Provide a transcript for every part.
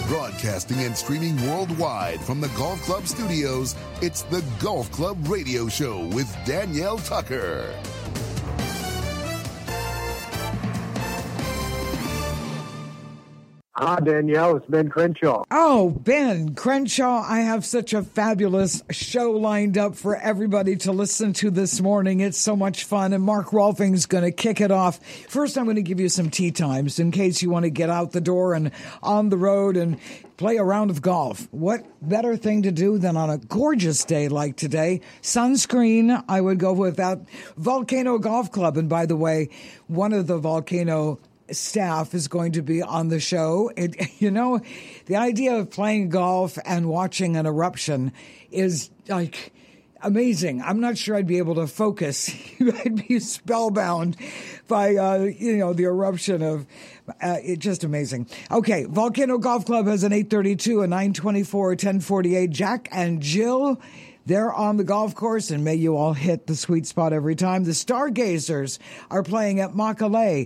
Broadcasting and streaming worldwide from the Golf Club studios, it's the Golf Club Radio Show with Danielle Tucker. Hi, Danielle. It's Ben Crenshaw. Oh, Ben Crenshaw, I have such a fabulous show lined up for everybody to listen to this morning. It's so much fun, and Mark Rolfing's going to kick it off. First, I'm going to give you some tee times in case you want to get out the door and on the road and play a round of golf. What better thing to do than on a gorgeous day like today? Sunscreen, I would go with that. Volcano Golf Club, and by the way, one of the Volcano staff is going to be on the show. The idea of playing golf and watching an eruption is like amazing. I'm not sure I'd be able to focus. I'd be spellbound by, the eruption of it's just amazing. Okay, Volcano Golf Club has an 832, a 924, a 1048. Jack and Jill, they're on the golf course, and may you all hit the sweet spot every time. The Stargazers are playing at Makalei,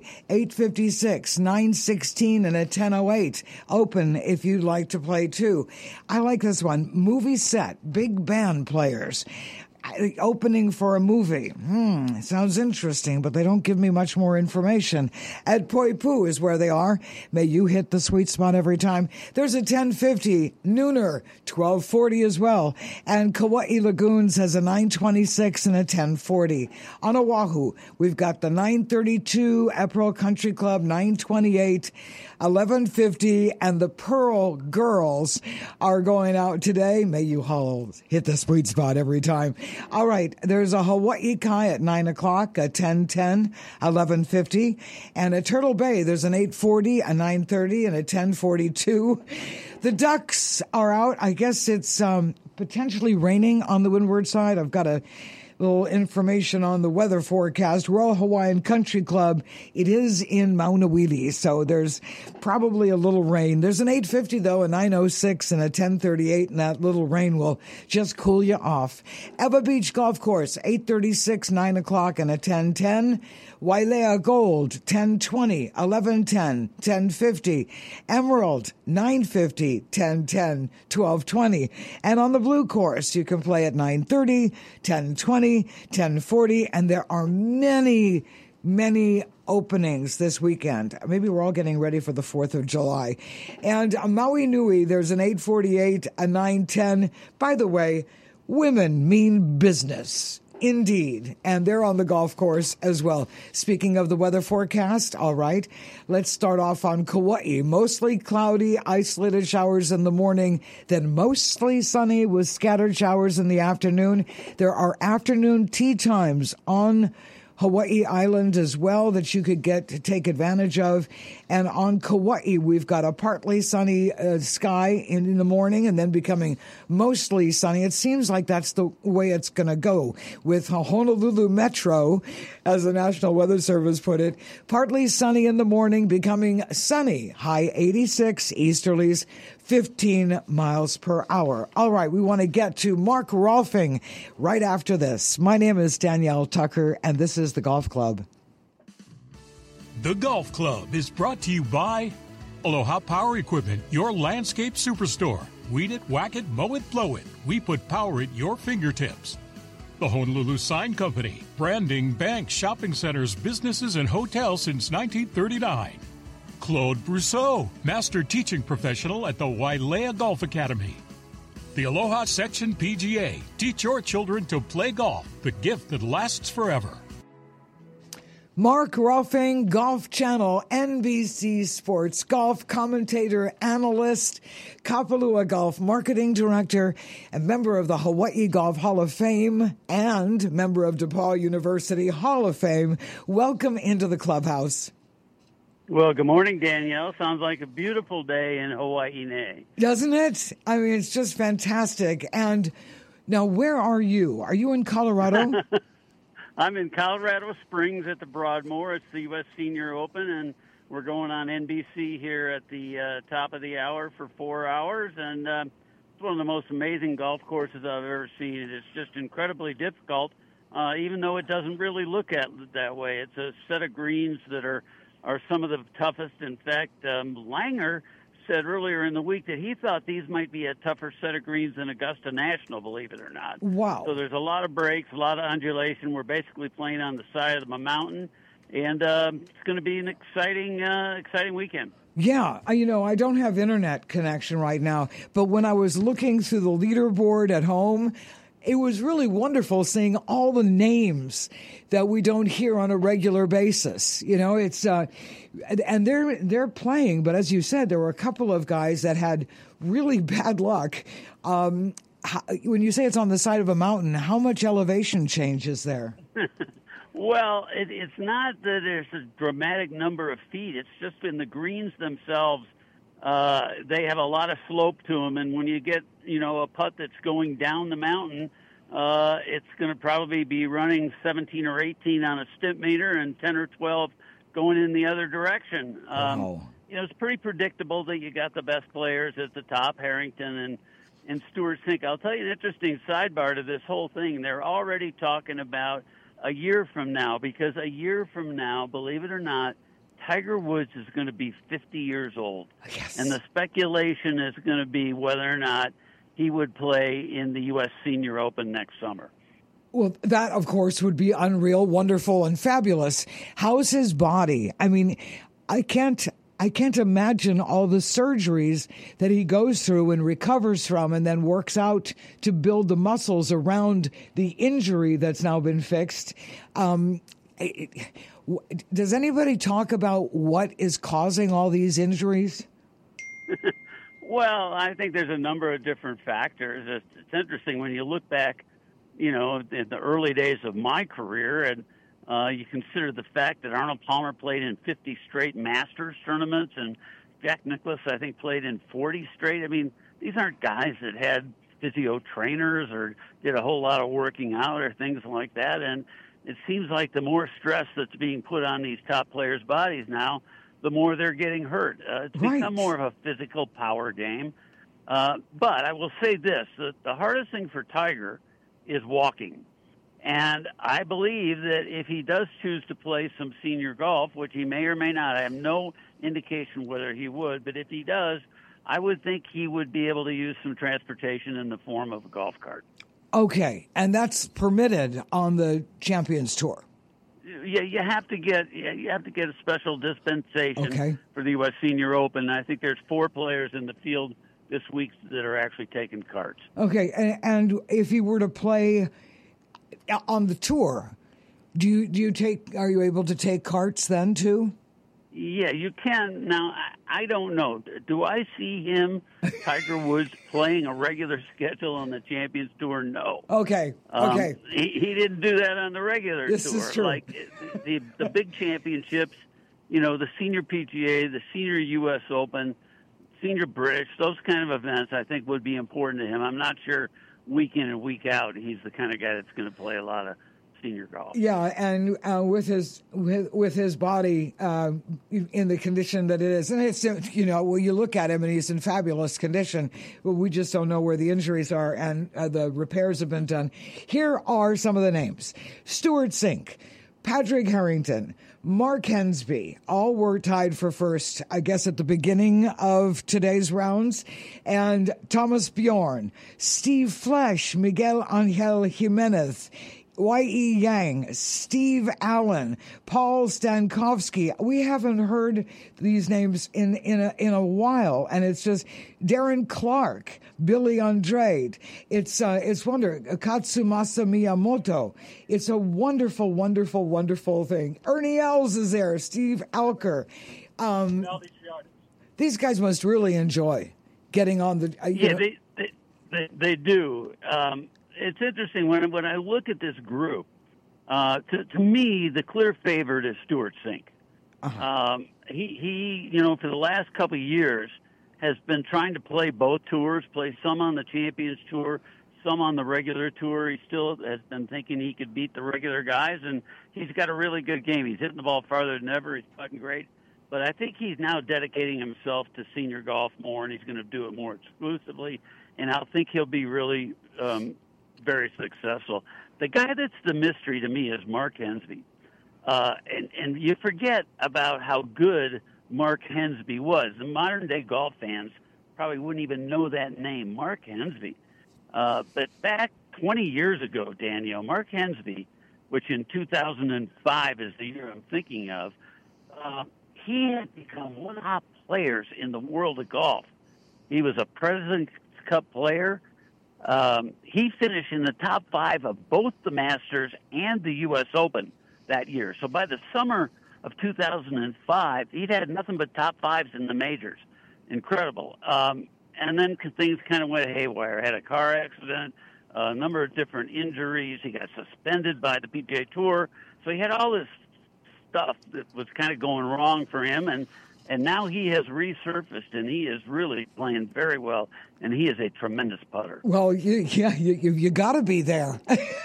856, 916, and a 1008. Open if you'd like to play too. I like this one. Movie set, big band players. Opening for a movie. Sounds interesting, but they don't give me much more information. At Poipu is where they are. May you hit the sweet spot every time. There's a 1050 nooner, 1240 as well. And Kauai Lagoons has a 926 and a 1040. On Oahu, we've got the 932 Epirel Country Club, 928, 1150, and the Pearl Girls are going out today. May you all hit the sweet spot every time. All right, there's a Hawaii Kai at 9 o'clock, a 1010, 1150, and at Turtle Bay, there's an 840, a 930, and a 1042. The Ducks are out. I guess it's potentially raining on the windward side. I've got a little information on the weather forecast. Royal Hawaiian Country Club, it is in Maunawili, so there's probably a little rain. There's an 850, though, a 906, and a 1038, and that little rain will just cool you off. Ewa Beach Golf Course, 836, 9 o'clock, and a 1010. Wailea Gold, 1020, 1110, 1050. Emerald, 950, 1010, 1220. And on the blue course, you can play at 930, 1020, 1040. And there are many openings this weekend. Maybe we're all getting ready for the 4th of July. And Maui Nui, there's an 848, a 910. By the way, women mean business. Indeed. And they're on the golf course as well. Speaking of the weather forecast, all right, let's start off on Kauai. Mostly cloudy, isolated showers in the morning, then mostly sunny with scattered showers in the afternoon. There are afternoon tee times on Hawaii Island as well that you could get to take advantage of. And on Kauai, we've got a partly sunny sky in the morning and then becoming mostly sunny. It seems like that's the way it's going to go with Honolulu Metro, as the National Weather Service put it. Partly sunny in the morning, becoming sunny. High 86, easterlies 15 miles per hour. All right, we want to get to Mark Rolfing right after this. My name is Danielle Tucker, and this is The Golf Club. The Golf Club is brought to you by Aloha Power Equipment, your landscape superstore. Weed it, whack it, mow it, blow it. We put power at your fingertips. The Honolulu Sign Company, branding banks, shopping centers, businesses, and hotels since 1939. Claude Brousseau, master teaching professional at the Wailea Golf Academy. The Aloha Section PGA. Teach your children to play golf, the gift that lasts forever. Mark Rolfing, Golf Channel, NBC Sports, golf commentator, analyst, Kapalua Golf marketing director, and member of the Hawaii Golf Hall of Fame and member of DePaul University Hall of Fame. Welcome into the clubhouse. Well, good morning, Danielle. Sounds like a beautiful day in Hawaii. Doesn't it? I mean, it's just fantastic. And now, where are you? Are you in Colorado? I'm in Colorado Springs at the Broadmoor. It's the U.S. Senior Open, and we're going on NBC here at the top of the hour for 4 hours. And it's one of the most amazing golf courses I've ever seen. It's just incredibly difficult, even though it doesn't really look at it that way. It's a set of greens that are some of the toughest. In fact, Langer said earlier in the week that he thought these might be a tougher set of greens than Augusta National, believe it or not. Wow. So there's a lot of breaks, a lot of undulation. We're basically playing on the side of the mountain, and it's going to be an exciting weekend. Yeah, I don't have internet connection right now, but when I was looking through the leaderboard at home, it was really wonderful seeing all the names that we don't hear on a regular basis. It's and they're playing, but as you said, there were a couple of guys that had really bad luck. When you say it's on the side of a mountain, how much elevation change is there? Well, it's not that there's a dramatic number of feet. It's just in the greens themselves. They have a lot of slope to them, and when you get, a putt that's going down the mountain, it's going to probably be running 17 or 18 on a Stimpmeter and 10 or 12 going in the other direction. Wow. It's pretty predictable that you got the best players at the top, Harrington and Stewart Cink. I'll tell you an interesting sidebar to this whole thing. They're already talking about a year from now, because a year from now, believe it or not, Tiger Woods is going to be 50 years old. Yes. And the speculation is going to be whether or not he would play in the U.S. Senior Open next summer. Well, that, of course, would be unreal, wonderful, and fabulous. How's his body? I mean, I can't imagine all the surgeries that he goes through and recovers from and then works out to build the muscles around the injury that's now been fixed. Does anybody talk about what is causing all these injuries? Well, I think there's a number of different factors. It's interesting when you look back, in the early days of my career, and you consider the fact that Arnold Palmer played in 50 straight Masters tournaments, and Jack Nicklaus, I think, played in 40 straight. I mean, these aren't guys that had physio trainers or did a whole lot of working out or things like that. And it seems like the more stress that's being put on these top players' bodies now, the more they're getting hurt. It's become more of a physical power game. But I will say this, the hardest thing for Tiger is walking. And I believe that if he does choose to play some senior golf, which he may or may not, I have no indication whether he would, but if he does, I would think he would be able to use some transportation in the form of a golf cart. Okay, and that's permitted on the Champions Tour. Yeah, you have to get a special dispensation for the U.S. Senior Open. I think there's 4 players in the field this week that are actually taking carts. Okay, and if he were to play on the tour, are you able to take carts then too? Yeah, you can. Now, I don't know. Do I see him, Tiger Woods, playing a regular schedule on the Champions Tour? No. Okay. He didn't do that on the regular tour. This is true. Like the big championships, the Senior PGA, the Senior U.S. Open, Senior British, those kind of events, I think would be important to him. I'm not sure week in and week out he's the kind of guy that's going to play a lot of senior golf. Yeah, and with his body in the condition that it is, and it's you look at him and he's in fabulous condition, but we just don't know where the injuries are and the repairs have been done. Here are some of the names: Stewart Cink, Padraig Harrington, Mark Hensby, all were tied for first, I guess, at the beginning of today's rounds. And Thomas Bjorn, Steve Flesch, Miguel Angel Jimenez, Y.E. Yang, Steve Allen, Paul Stankowski. We haven't heard these names in a while, and it's just Darren Clark, Billy Andrade. It's wonderful. Katsumasa Miyamoto. It's a wonderful, wonderful, wonderful thing. Ernie Els is there. Steve Alker. These guys must really enjoy getting on the. They do. It's interesting when I look at this group. To me, the clear favorite is Stewart Cink. He for the last couple of years has been trying to play both tours, play some on the Champions Tour, some on the regular tour. He still has been thinking he could beat the regular guys, and he's got a really good game. He's hitting the ball farther than ever. He's putting great. But I think he's now dedicating himself to senior golf more, and he's going to do it more exclusively. And I think he'll be really very successful. The guy that's the mystery to me is Mark Hensby. And you forget about how good Mark Hensby was. The modern-day golf fans probably wouldn't even know that name, Mark Hensby. But back 20 years ago, Danielle, Mark Hensby, which in 2005 is the year I'm thinking of, he had become one of the top players in the world of golf. He was a President's Cup player. He finished in the top 5 of both the Masters and the U.S. Open that year. So by the summer of 2005, he'd had nothing but top 5s in the majors. Incredible. And then things kind of went haywire. Had a car accident, a number of different injuries. He got suspended by the PGA Tour. So he had all this stuff that was kind of going wrong for him. And now he has resurfaced, and he is really playing very well. And he is a tremendous putter. Well, you got to be there.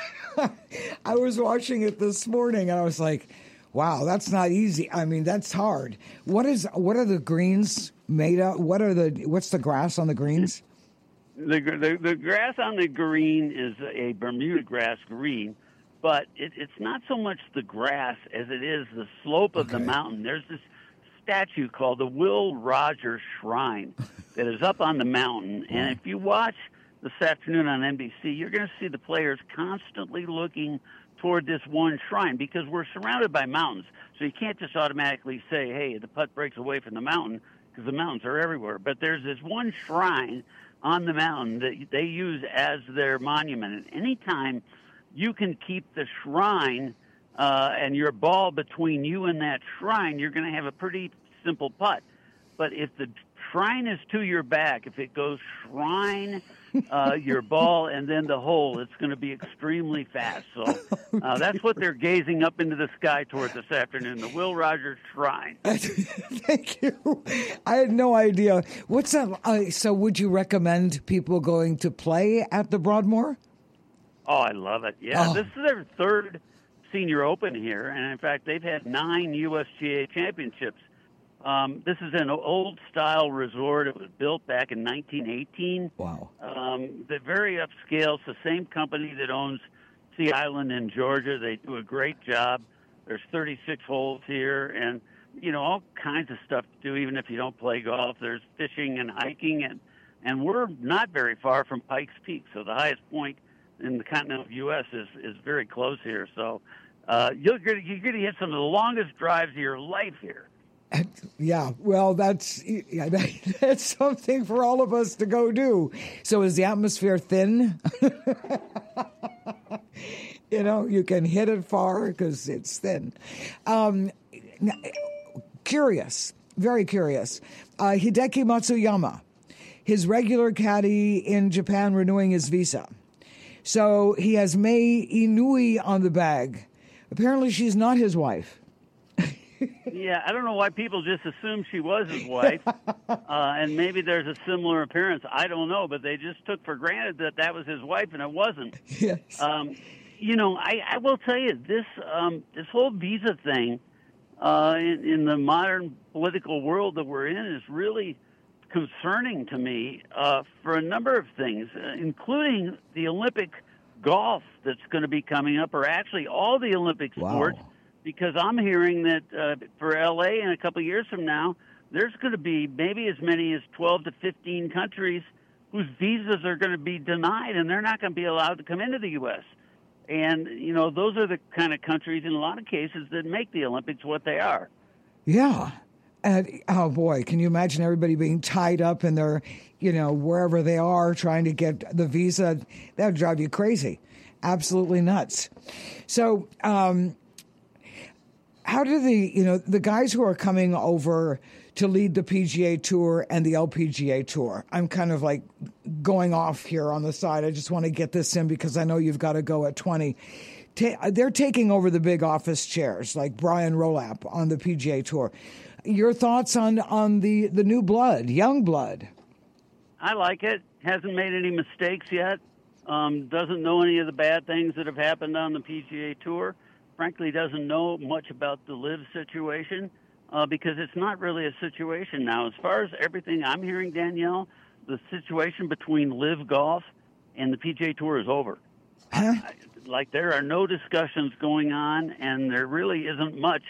I was watching it this morning, and I was like, wow, that's not easy. I mean, that's hard. What are the greens made of? What's the grass on the greens? The grass on the green is a Bermuda grass green, but it's not so much the grass as it is the slope of the mountain. There's this statue called the Will Rogers Shrine that is up on the mountain, and if you watch this afternoon on NBC, you're going to see the players constantly looking toward this one shrine, because we're surrounded by mountains. So you can't just automatically say, hey, the putt breaks away from the mountain, because the mountains are everywhere. But there's this one shrine on the mountain that they use as their monument. And anytime you can keep the shrine and your ball between you and that shrine, you're going to have a pretty simple putt. But if the shrine is to your back, if it goes shrine, your ball, and then the hole, it's going to be extremely fast. So that's what they're gazing up into the sky toward this afternoon, the Will Rogers Shrine. Thank you. I had no idea. What's that? So would you recommend people going to play at the Broadmoor? Oh, I love it. Yeah, This is their third Senior Open here, and in fact, they've had 9 USGA championships. This is an old-style resort. It was built back in 1918. Wow. They're very upscale. It's the same company that owns Sea Island in Georgia. They do a great job. There's 36 holes here and, all kinds of stuff to do, even if you don't play golf. There's fishing and hiking, and we're not very far from Pikes Peak, so the highest point in the continental U.S. is very close here. So you're going to hit some of the longest drives of your life here. Yeah, well, that's something for all of us to go do. So is the atmosphere thin? You can hit it far because it's thin. Curious, very curious. Hideki Matsuyama, his regular caddy in Japan, renewing his visa. So he has Mei Inui on the bag. Apparently she's not his wife. Yeah, I don't know why people just assume she was his wife, and maybe there's a similar appearance. I don't know, but they just took for granted that was his wife, and it wasn't. Yes. I will tell you, this whole visa thing in the modern political world that we're in is really concerning to me for a number of things, including the Olympic golf that's going to be coming up, or actually all the Olympic sports. Wow. Because I'm hearing that for L.A. in a couple of years from now, there's going to be maybe as many as 12 to 15 countries whose visas are going to be denied, and they're not going to be allowed to come into the U.S. And, those are the kind of countries in a lot of cases that make the Olympics what they are. Yeah. And, oh, boy, can you imagine everybody being tied up in their, wherever they are trying to get the visa? That would drive you crazy. Absolutely nuts. So, how do the guys who are coming over to lead the PGA Tour and the LPGA Tour? I'm kind of like going off here on the side. I just want to get this in because I know you've got to go at 20. They're taking over the big office chairs, like Brian Rolap on the PGA Tour. Your thoughts on the new blood, young blood? I like it. Hasn't made any mistakes yet. Doesn't know any of the bad things that have happened on the PGA Tour. Frankly, doesn't know much about the LIV situation because it's not really a situation now. As far as everything I'm hearing, Danielle, the situation between LIV Golf and the PGA Tour is over. Huh? Like there are no discussions going on, and there really isn't much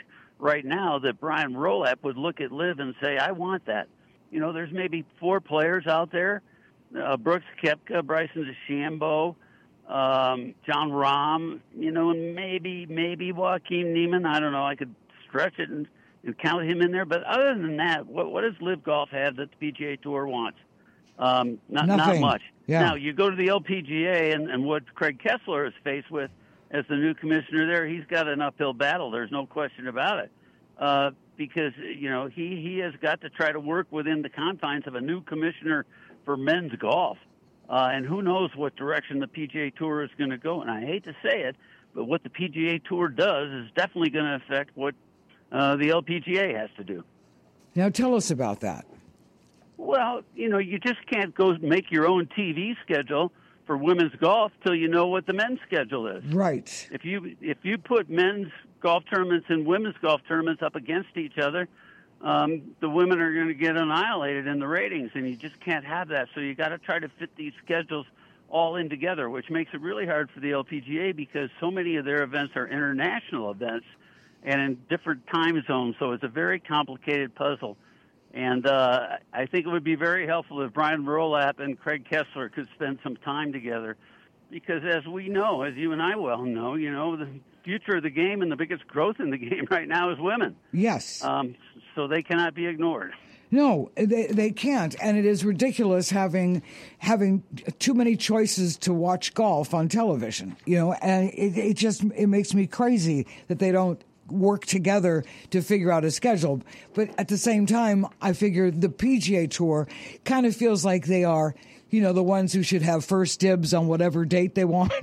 right now that Brian Rolapp would look at LIV and say, I want that. You know, there's maybe 4 players out there, Brooks Koepka, Bryson DeChambeau, John Rahm, you know, and maybe Joaquin Niemann. I don't know. I could stretch it and count him in there. But other than that, what does LIV Golf have that the PGA Tour wants? Not much. Yeah. Now, you go to the LPGA and what Craig Kessler is faced with as the new commissioner there, he's got an uphill battle. There's no question about it. Because, you know, he has got to try to work within the confines of a new commissioner for men's golf. And who knows what direction the PGA Tour is going to go. And I hate to say it, but what the PGA Tour does is definitely going to affect what the LPGA has to do. Now tell us about that. Well, you know, you just can't go make your own TV schedule for women's golf till you know what the men's schedule is. Right. If you put men's golf tournaments and women's golf tournaments up against each other, the women are going to get annihilated in the ratings, and you just can't have that. So you got to try to fit these schedules all in together, which makes it really hard for the LPGA because so many of their events are international events and in different time zones. So it's a very complicated puzzle. And I think it would be very helpful if Brian Rolapp and Craig Kessler could spend some time together because as we know, as you and I well know, you know, the future of the game and the biggest growth in the game right now is women. Yes. So they cannot be ignored. No, they can't, and it is ridiculous having too many choices to watch golf on television. You know, and it makes me crazy that they don't work together to figure out a schedule. But at the same time, I figure the PGA Tour kind of feels like they are, you know, the ones who should have first dibs on whatever date they want.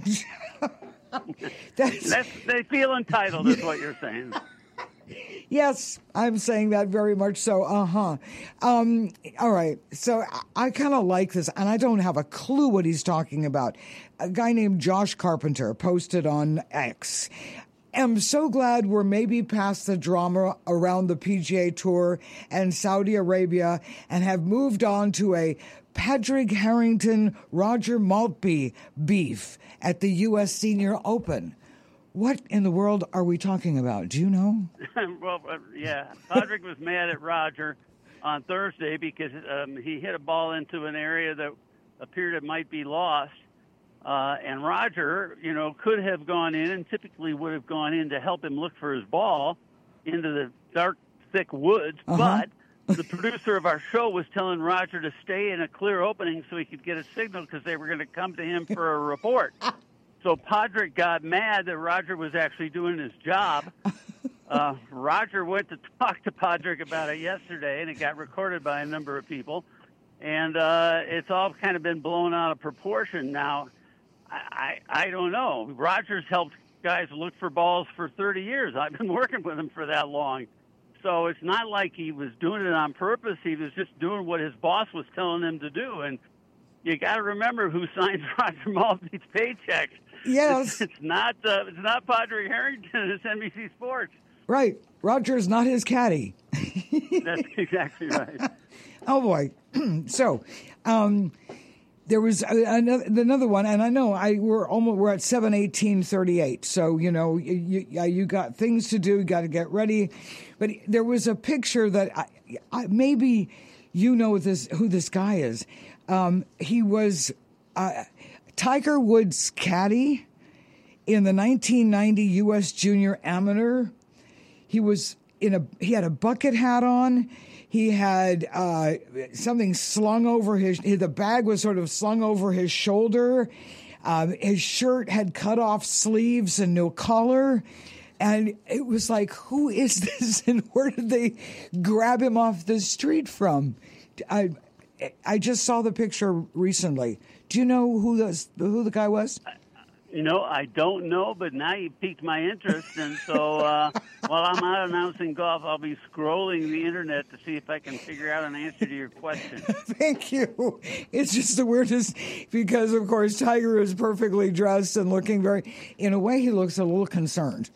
They feel entitled, is what you're saying. Yes, I'm saying that very much so. All right. So I kind of like this, and I don't have a clue what he's talking about. A guy named Josh Carpenter posted on X. I'm so glad we're maybe past the drama around the PGA Tour and Saudi Arabia and have moved on to a Padraig Harrington, Roger Maltby beef at the U.S. Senior Open. What in the world are we talking about? Do you know? Well, yeah. Padraig was mad at Roger on Thursday because he hit a ball into an area that appeared it might be lost. And Roger, you know, could have gone in and typically would have gone in to help him look for his ball into the dark, thick woods. Uh-huh. But the producer of our show was telling Roger to stay in a clear opening so he could get a signal because they were going to come to him for a report. So Padraig got mad that Roger was actually doing his job. Roger went to talk to Padraig about it yesterday, and it got recorded by a number of people. And it's all kind of been blown out of proportion now. I don't know. Roger's helped guys look for balls for 30 years. I've been working with him for that long. So it's not like he was doing it on purpose. He was just doing what his boss was telling him to do. And you got to remember who signs Roger Maltby's paychecks. Yes. It's not Padraig Harrington. It's NBC Sports. Right. Roger's not his caddy. That's exactly right. Oh, boy. So, there was another one, and I know we're at 7:18:38. So you know you got things to do, you got to get ready. But there was a picture that maybe you know who this guy is. He was Tiger Woods' caddy in the 1990 U.S. Junior Amateur. He had a bucket hat on. He had something slung over the bag was sort of slung over his shoulder. His shirt had cut off sleeves and no collar. And it was like, who is this and where did they grab him off the street from? I just saw the picture recently. Do you know who the guy was? You know, I don't know, but now you piqued my interest. And so while I'm out announcing golf, I'll be scrolling the Internet to see if I can figure out an answer to your question. Thank you. It's just the weirdest because, of course, Tiger is perfectly dressed and looking in a way, he looks a little concerned.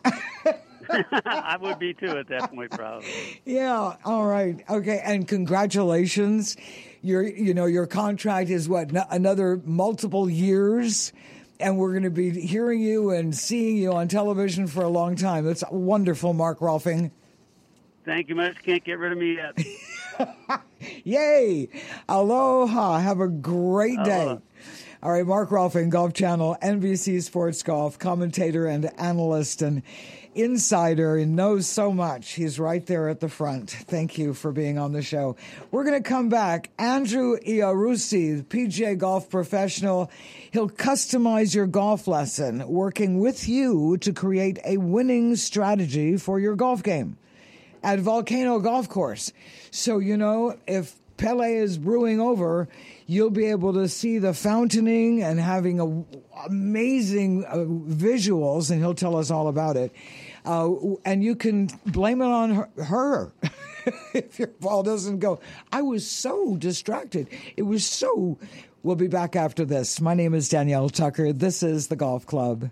I would be, too, at that point, probably. Yeah. All right. Okay. And congratulations. Your contract is another multiple years. And we're going to be hearing you and seeing you on television for a long time. That's wonderful, Mark Rolfing. Thank you much. Can't get rid of me yet. Yay! Aloha. Have a great day. All right, Mark Rolfing, Golf Channel, NBC Sports Golf, commentator and analyst and insider, and knows so much. He's right there at the front. Thank you for being on the show. We're going to come back. Andrew Iarussi, PGA golf professional. He'll customize your golf lesson, working with you to create a winning strategy for your golf game at Volcano Golf Course. So, if Pele is brewing over, you'll be able to see the fountaining and having amazing visuals, and he'll tell us all about it. And you can blame it on her if your ball doesn't go. I was so distracted. We'll be back after this. My name is Danielle Tucker. This is The Golf Club.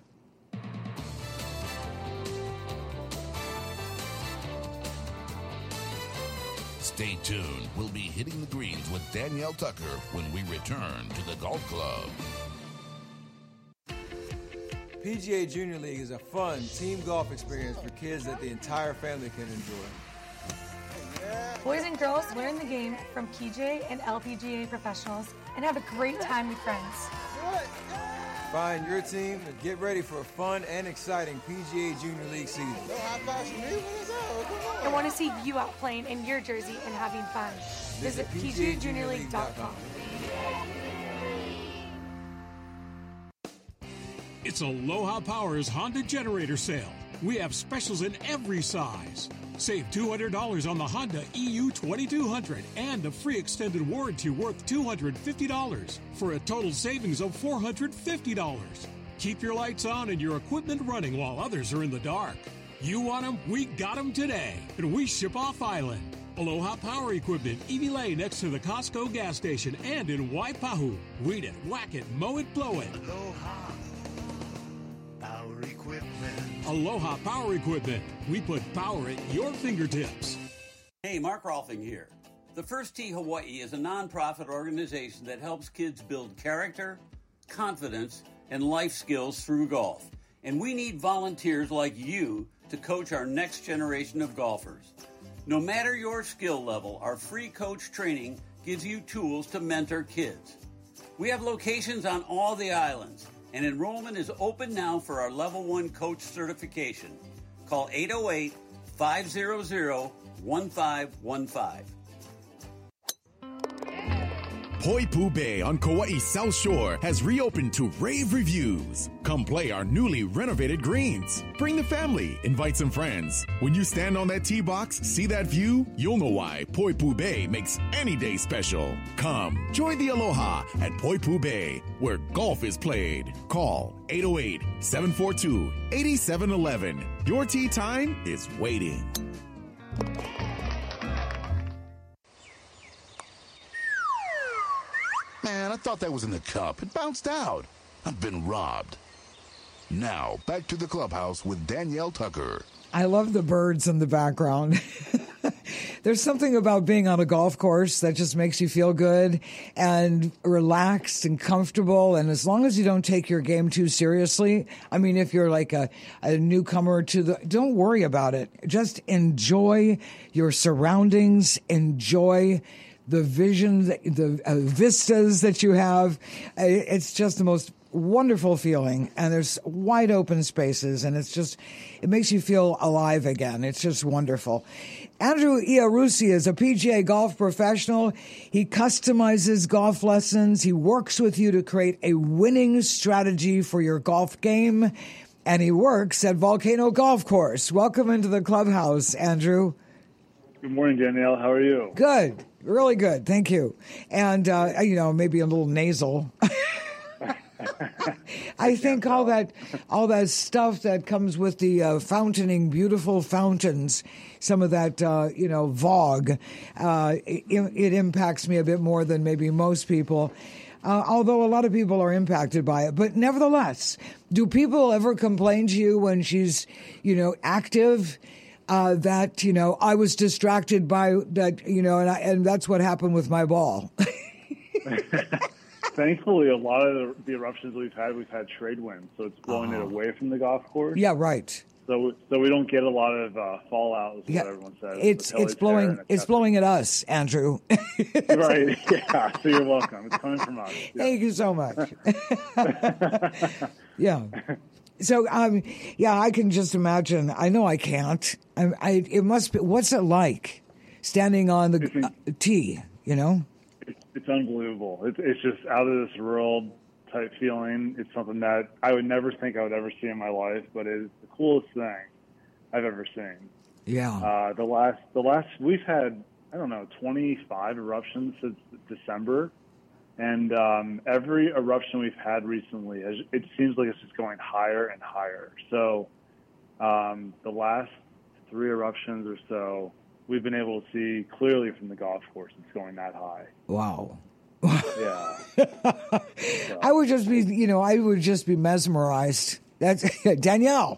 Stay tuned. We'll be hitting the greens with Danielle Tucker when we return to the Golf Club. PGA Junior League is a fun team golf experience for kids that the entire family can enjoy. Boys and girls learn the game from PGA and LPGA professionals and have a great time with friends. Find your team and get ready for a fun and exciting PGA Junior League season. I want to see you out playing in your jersey and having fun. Visit PGAJuniorLeague.com. It's Aloha Power's Honda Generator Sale. We have specials in every size. Save $200 on the Honda EU 2200 and a free extended warranty worth $250 for a total savings of $450. Keep your lights on and your equipment running while others are in the dark. You want them? We got them today, and we ship off island. Aloha Power Equipment, Evie Lane next to the Costco gas station and in Waipahu. Weed it, whack it, mow it, blow it. Aloha Power Equipment. Aloha Power Equipment. We put power at your fingertips. Hey, Mark Rolfing here. The First Tee Hawaii is a nonprofit organization that helps kids build character, confidence, and life skills through golf. And we need volunteers like you to coach our next generation of golfers. No matter your skill level, our free coach training gives you tools to mentor kids. We have locations on all the islands, and enrollment is open now for our Level 1 coach certification. Call 808-500-1515. Poipu Bay on Kauai's South Shore has reopened to rave reviews. Come play our newly renovated greens. Bring the family, invite some friends. When you stand on that tee box, see that view, you'll know why Poipu Bay makes any day special. Come, join the Aloha at Poipu Bay, where golf is played. Call 808-742-8711. Your tee time is waiting. Man, I thought that was in the cup. It bounced out. I've been robbed. Now, back to the clubhouse with Danielle Tucker. I love the birds in the background. There's something about being on a golf course that just makes you feel good and relaxed and comfortable. And as long as you don't take your game too seriously, I mean, if you're like a newcomer don't worry about it. Just enjoy your surroundings, enjoy the vision, the vistas that you have. It's just the most wonderful feeling, and there's wide open spaces, and it makes you feel alive again. It's just wonderful. Andrew Iarussi is a PGA golf professional. He customizes golf lessons. He works with you to create a winning strategy for your golf game, and he works at Volcano Golf Course. Welcome into the clubhouse, Andrew. Good morning, Danielle. How are you? Good. Really good. Thank you. And, maybe a little nasal. I think all that stuff that comes with the fountaining, beautiful fountains, some of that, VOG, it impacts me a bit more than maybe most people. Although a lot of people are impacted by it. But nevertheless, do people ever complain to you when she's, active? That, I was distracted by that, and that's what happened with my ball. Thankfully, a lot of the eruptions we've had trade winds, so it's blowing it away from the golf course. Yeah, right. So we don't get a lot of fallout, is what everyone says. It's blowing at us, Andrew. Right. Yeah. So you're welcome. It's coming from us. Yeah. Thank you so much. Yeah. So, I can just imagine. I know I can't. It must be. What's it like standing on the tee? You know, it's unbelievable. It's just out of this world type feeling. It's something that I would never think I would ever see in my life, but it's the coolest thing I've ever seen. Yeah. The last we've had 25 eruptions since December. And every eruption we've had recently, it seems like it's just going higher and higher. So the last 3 eruptions or so, we've been able to see clearly from the golf course. It's going that high. Wow. Yeah. So. I would just be mesmerized. That's Danielle.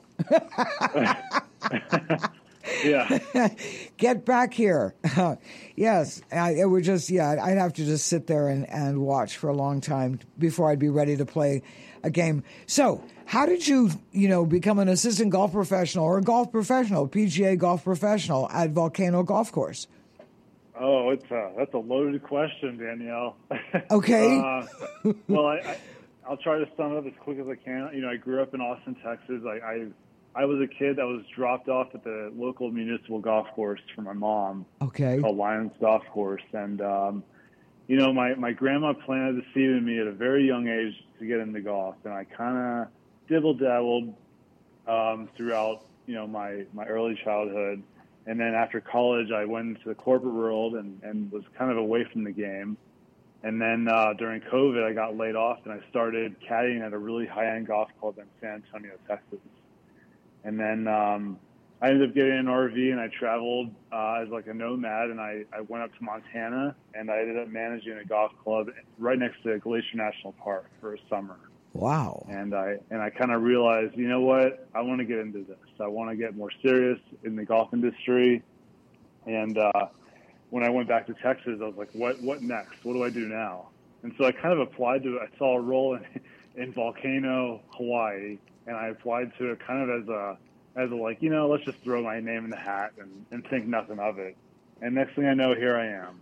Yeah. Get back here. Yes. It would just, I'd have to just sit there and watch for a long time before I'd be ready to play a game. So how did you become an assistant golf professional or a golf professional, PGA golf professional at Volcano Golf Course? Oh, that's a loaded question, Danielle. Okay. Well, I'll try to sum it up as quick as I can. I grew up in Austin, Texas. I was a kid that was dropped off at the local municipal golf course for my mom. Okay. Called Lions Golf Course. And, my grandma planted the seed in me at a very young age to get into golf. And I kind of dibble-dabbled throughout, my early childhood. And then after college, I went into the corporate world and was kind of away from the game. And then during COVID, I got laid off and I started caddying at a really high-end golf club in San Antonio, Texas. And then I ended up getting an RV and I traveled as like a nomad, and I went up to Montana and I ended up managing a golf club right next to Glacier National Park for a summer. Wow. And I kind of realized, you know what, I want to get into this. I want to get more serious in the golf industry. And when I went back to Texas, I was like, what next? What do I do now? And so I kind of applied to it. I saw a role in Volcano, Hawaii, and I applied to it kind of as a like, let's just throw my name in the hat and think nothing of it. And next thing I know, here I am.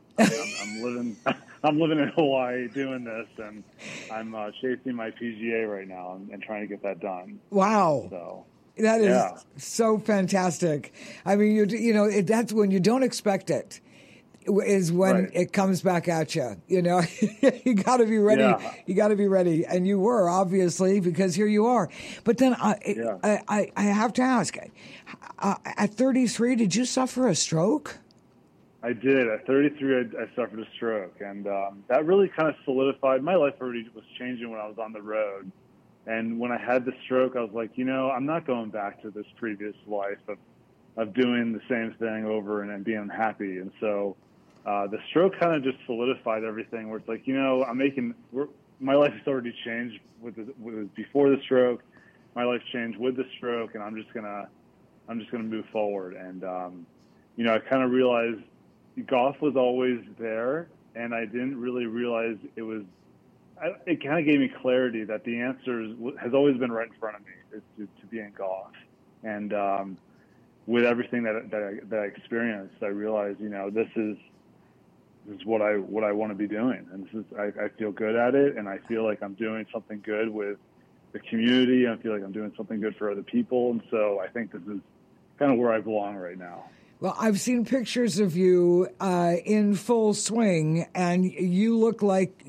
I'm living in Hawaii doing this, and I'm chasing my PGA right now and trying to get that done. Wow. So that is so fantastic. I mean, that's when you don't expect it. Is when it comes back at you. You got to be ready. Yeah. You got to be ready, and you were, obviously, because here you are. But then I have to ask: at 33, did you suffer a stroke? I did. At 33, I suffered a stroke, and that really kind of solidified. My life already was changing when I was on the road, and when I had the stroke, I was like, I'm not going back to this previous life of doing the same thing over and being happy, and so. The stroke kind of just solidified everything. Where it's like, my life has already changed with before the stroke. My life changed with the stroke, and I'm just gonna move forward. And I kind of realized golf was always there, and I didn't really realize it was. It kind of gave me clarity that the answer has always been right in front of me, is to be in golf. And with everything that I experienced, I realized, this is what I want to be doing, and I feel good at it, and I feel like I'm doing something good with the community. I feel like I'm doing something good for other people, and so I think this is kind of where I belong right now. Well, I've seen pictures of you in full swing, and you look like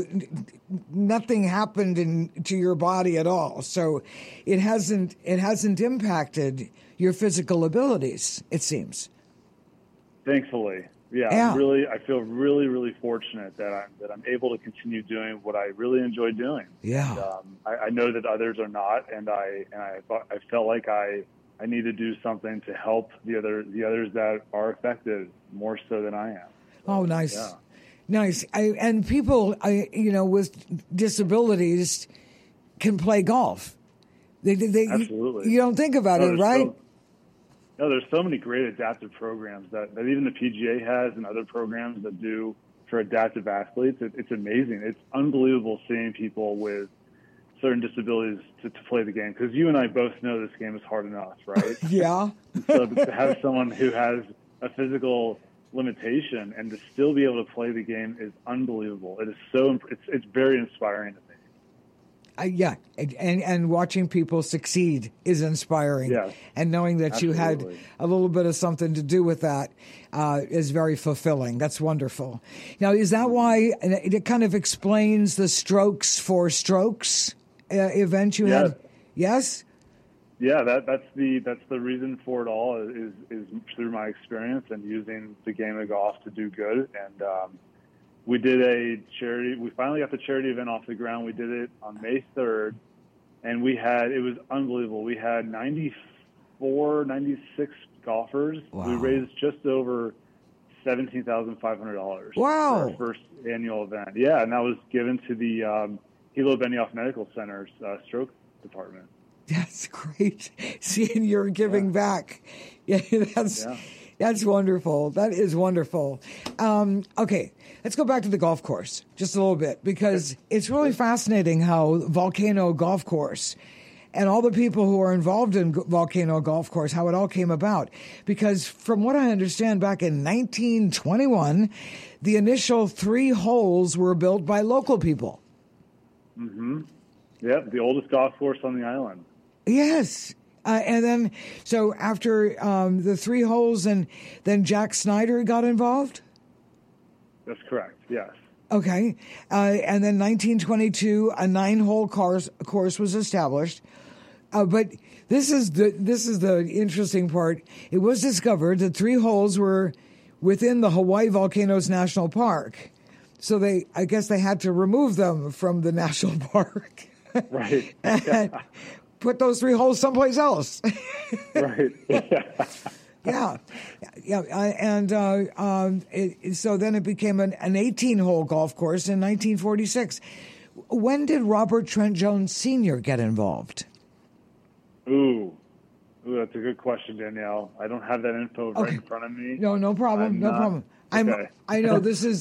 nothing happened to your body at all. So it hasn't impacted your physical abilities, it seems. Thankfully. Yeah. I feel really, really fortunate that I'm able to continue doing what I really enjoy doing. Yeah. And, I know that others are not, and I felt like I need to do something to help the others that are affected more so than I am. So, oh, nice. Yeah. Nice. And people, with disabilities can play golf. Absolutely. You don't think about it, right? There's so many great adaptive programs that even the PGA has, and other programs that do for adaptive athletes. It's amazing. It's unbelievable seeing people with certain disabilities to play the game, because you and I both know this game is hard enough, right? Yeah. So to have someone who has a physical limitation and to still be able to play the game is unbelievable. It is it's very inspiring to me. Yeah, and watching people succeed is inspiring. Yes, and knowing that absolutely. you had a little bit of something to do with that is very fulfilling. That's wonderful. Now, is that why it kind of explains the Strokes for Strokes event you had? Yes. Yeah, that's the reason for it all is through my experience and using the game of golf to do good. And we did a charity. We finally got the charity event off the ground. We did it on May 3rd, and it was unbelievable. We had 96 golfers. Wow. We raised just over $17,500. Wow. For our first annual event. Yeah, and that was given to the Hilo Benioff Medical Center's stroke department. That's great. Seeing you're giving back. Yeah, that's wonderful. That is wonderful. Okay, let's go back to the golf course just a little bit, because it's really fascinating how Volcano Golf Course and all the people who are involved in Volcano Golf Course, how it all came about. Because from what I understand, back in 1921, the initial 3 holes were built by local people. Mm-hmm. Yep, the oldest golf course on the island. Yes. And then, so after the 3 holes, and then Jack Snyder got involved? That's correct, yes. Okay. And then 1922, a 9-hole course was established. But this is the interesting part. It was discovered that 3 holes were within the Hawaii Volcanoes National Park. So I guess they had to remove them from the national park. Right. And put those 3 holes someplace else. Right. Yeah. And so then it became an 18-hole golf course in 1946. When did Robert Trent Jones Sr. get involved? Ooh, that's a good question, Danielle. I don't have that info right in front of me. No problem. No problem. Okay. I know this is.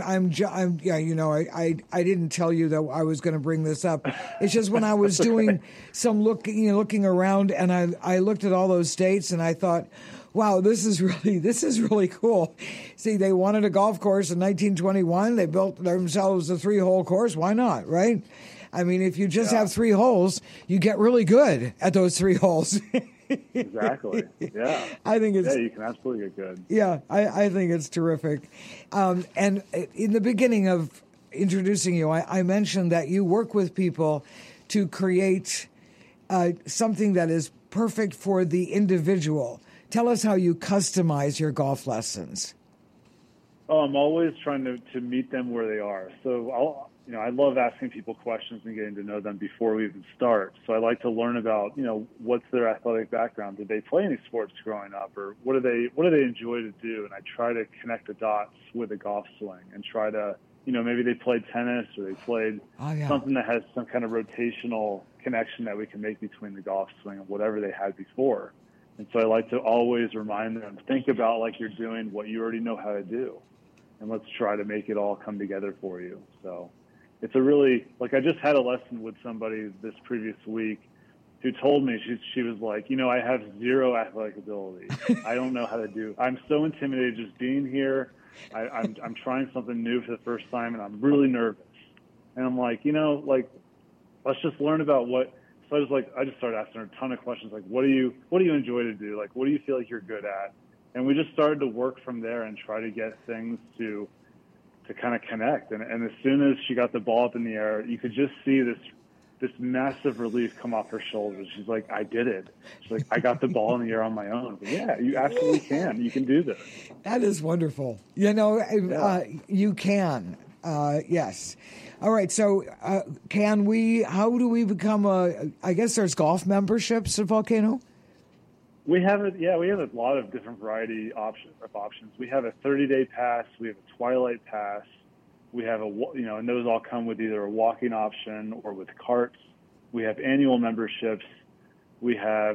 Yeah. You know, I didn't tell you that I was going to bring this up. It's just when I was doing some looking around, and I looked at all those states, and I thought, wow, this is really cool. See, they wanted a golf course in 1921. They built themselves a 3-hole course. Why not, right? I mean, if you just have 3 holes, you get really good at those 3 holes. Exactly. Yeah. I think it's. Yeah, you can absolutely get good. Yeah, I think it's terrific. And in the beginning of introducing you, I mentioned that you work with people to create something that is perfect for the individual. Tell us how you customize your golf lessons. Oh, I'm always trying to meet them where they are. So I love asking people questions and getting to know them before we even start. So I like to learn about, what's their athletic background? Did they play any sports growing up, or what do they enjoy to do? And I try to connect the dots with a golf swing and try to, maybe they played tennis or they played something that has some kind of rotational connection that we can make between the golf swing and whatever they had before. And so I like to always remind them, think about like you're doing what you already know how to do, and let's try to make it all come together for you. So it's a really, I just had a lesson with somebody this previous week who told me, she was like, I have 0 athletic ability. I don't know how to do. I'm so intimidated just being here. I'm trying something new for the first time, and I'm really nervous. And I'm like, let's just learn about what. So I just started asking her a ton of questions, like, what do you enjoy to do? Like, what do you feel like you're good at? And we just started to work from there and try to get things to kind of connect. And as soon as she got the ball up in the air, you could just see this massive relief come off her shoulders. She's like, I did it. She's like, I got the ball in the air on my own. But yeah, you absolutely can. You can do this. That is wonderful. You can. Yes. All right. So how do we become I guess there's golf memberships at Volcano? We have a lot of different variety of options. We have a 30-day pass. We have a twilight pass. We have and those all come with either a walking option or with carts. We have annual memberships. We have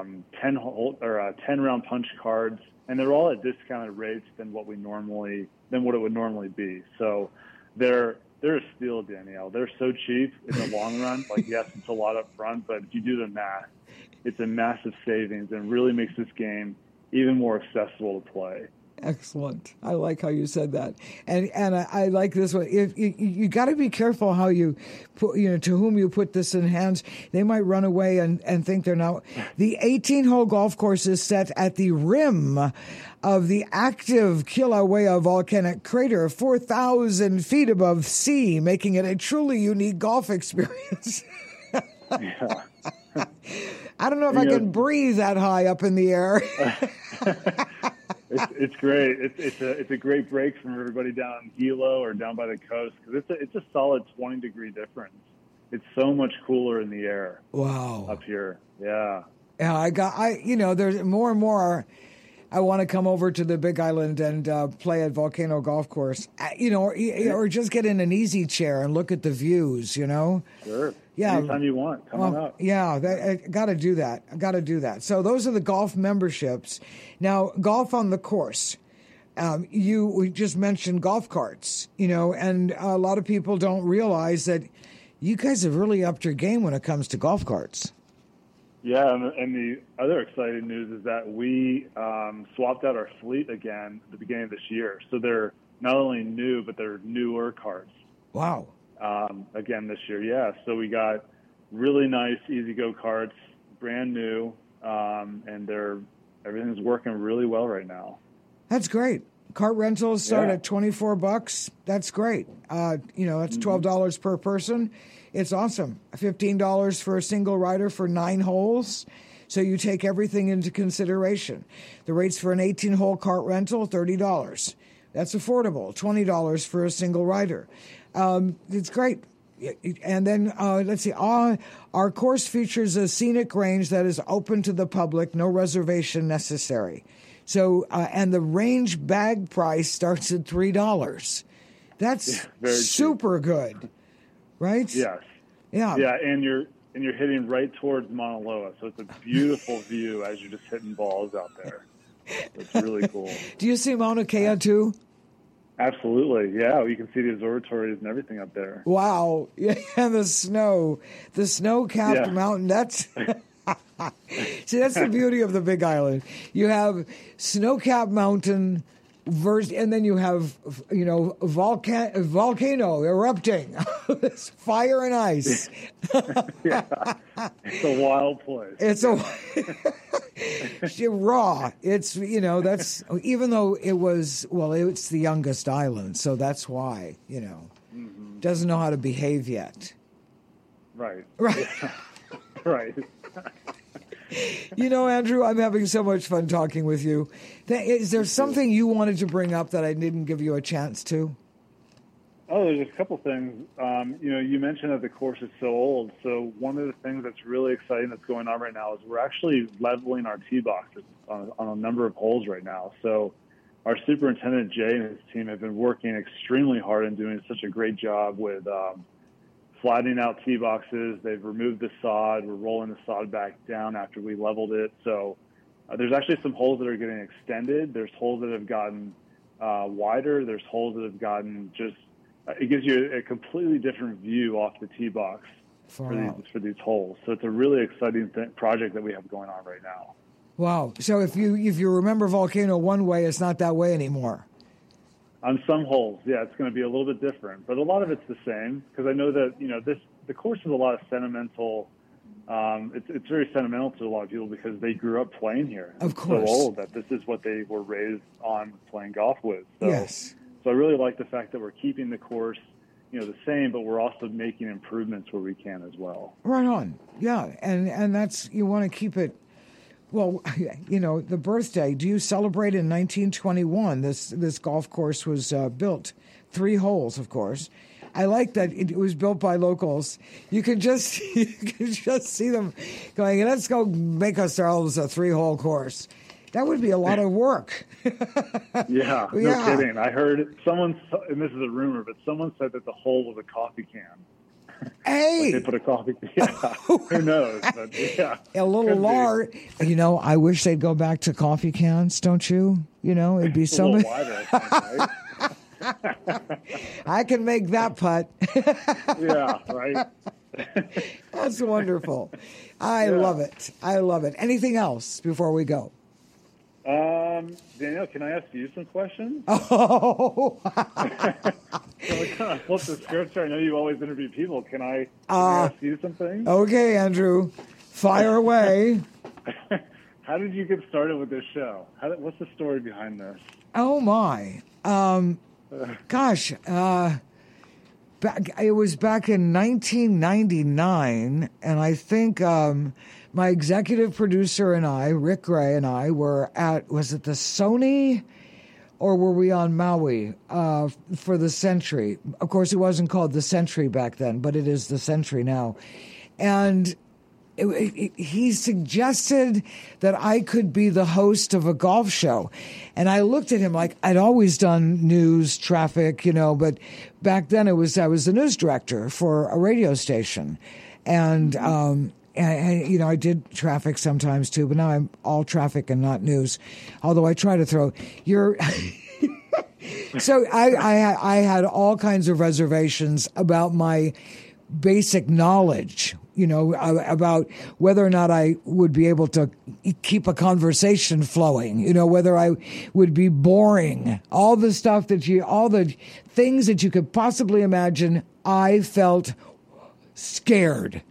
10-round punch cards, and they're all at discounted rates than what it would normally be. So they're they're a steal, Danielle. They're so cheap in the long run. Like, yes, it's a lot up front, but if you do the math, it's a massive savings and really makes this game even more accessible to play. Excellent. I like how you said that, and I like this one. If you got to be careful how you put, to whom you put this in hands. They might run away and think they're not. The 18-hole golf course is set at the rim of the active Kilauea volcanic crater, 4,000 feet above sea, making it a truly unique golf experience. Yeah. I don't know if I can breathe that high up in the air. It's great. It's a great break from everybody down in Hilo or down by the coast, because it's a solid 20-degree difference. It's so much cooler in the air. Wow. Up here, yeah. Yeah, there's more and more. I want to come over to the Big Island and play at Volcano Golf Course, or just get in an easy chair and look at the views, Sure. Yeah. Anytime you want. Come on up. Yeah, I got to do that. So those are the golf memberships. Now, golf on the course. We just mentioned golf carts, and a lot of people don't realize that you guys have really upped your game when it comes to golf carts. Yeah, and the other exciting news is that we swapped out our fleet again at the beginning of this year. So they're not only new, but they're newer carts. Wow. Again this year, yeah. So we got really nice easy-go carts, brand new, and everything's working really well right now. That's great. Cart rentals start at $24. That's great. That's $12 per person. It's awesome. $15 for a single rider for 9 holes. So you take everything into consideration. The rates for an 18-hole cart rental, $30. That's affordable. $20 for a single rider. It's great. And then let's see. Our course features a scenic range that is open to the public, no reservation necessary. So, and the range bag price starts at $3. That's super good, right? Yes. Yeah. Yeah, and you're hitting right towards Mauna Loa, so it's a beautiful view as you're just hitting balls out there. It's really cool. Do you see Mauna Kea too? Absolutely, yeah. You can see the observatories and everything up there. Wow, yeah, the snow-capped mountain. That's see, that's the beauty of the Big Island. You have snow-capped mountain, and then you have volcano erupting. It's fire and ice. Yeah, it's a wild place. It's raw. It's that's even though it's the youngest island, so that's why doesn't know how to behave yet. Right. Yeah. Right. Andrew, I'm having so much fun talking with you. Is there something you wanted to bring up that I didn't give you a chance to? Oh, there's a couple things. You mentioned that the course is so old. So one of the things that's really exciting that's going on right now is we're actually leveling our tee boxes on a number of holes right now. So our superintendent, Jay, and his team have been working extremely hard and doing such a great job with flattening out tee boxes. They've removed the sod. We're rolling the sod back down after we leveled it. So there's actually some holes that are getting extended. There's holes that have gotten wider. There's holes that have gotten it gives you a completely different view off the tee box for these holes. So it's a really exciting project that we have going on right now. Wow. So if you remember Volcano one way, it's not that way anymore. On some holes, yeah, it's going to be a little bit different, but a lot of it's the same because I know that the course is a lot of sentimental. It's very sentimental to a lot of people because they grew up playing here. Of course, so old that this is what they were raised on playing golf with. So, yes. So I really like the fact that we're keeping the course, the same, but we're also making improvements where we can as well. Right on, yeah, and that's you want to keep it. Well, the birthday. Do you celebrate in 1921? This golf course was built, 3 holes, of course. I like that it was built by locals. You can just see them going, let's go make ourselves a 3-hole course. That would be a lot of work. Yeah, no kidding. I heard someone, and this is a rumor, but someone said that the hole was a coffee can. Hey! Like they put a coffee can. Yeah, who knows? But yeah. A little large. I wish they'd go back to coffee cans, don't you? It'd be so much wider, I think, right? I can make that putt. Yeah, right. That's wonderful. I love it. I love it. Anything else before we go? Danielle, can I ask you some questions? Oh. So I kind of flipped the script here. I know you always interview people. Can I ask you some things? Okay, Andrew. Fire away. How did you get started with this show? What's the story behind this? Oh, my. Gosh. It was back in 1999, and I think my executive producer and I, Rick Gray and I, were at, was it the Sony, or were we on Maui for the Century? Of course, it wasn't called the Century back then, but it is the Century now. And he suggested that I could be the host of a golf show. And I looked at him like I'd always done news, traffic, but back then I was the news director for a radio station. And I did traffic sometimes too, but now I'm all traffic and not news. Although I try to throw your... So I had all kinds of reservations about my basic knowledge, about whether or not I would be able to keep a conversation flowing, whether I would be boring, all the things that you could possibly imagine. I felt scared.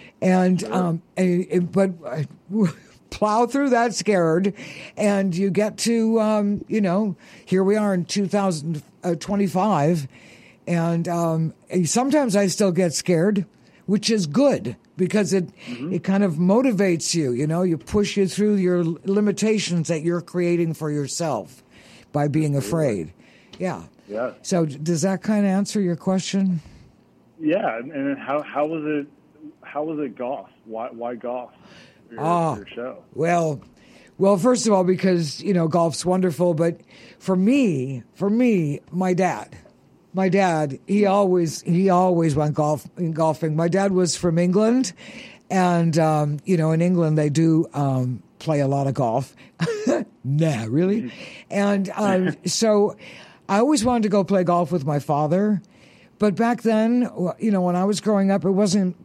But plow through that scared, and you get to, here we are in 2025, and sometimes I still get scared, which is good because it kind of motivates you. You push you through your limitations that you're creating for yourself by being afraid. Yeah. Yeah. So does that kind of answer your question? Yeah. And how was it? How was it golf? Why golf? Your show. Well, first of all, because golf's wonderful, but for me, my dad, he always went golfing. My dad was from England, and in England they do play a lot of golf. Nah, really? And so I always wanted to go play golf with my father, but back then, when I was growing up, it wasn't.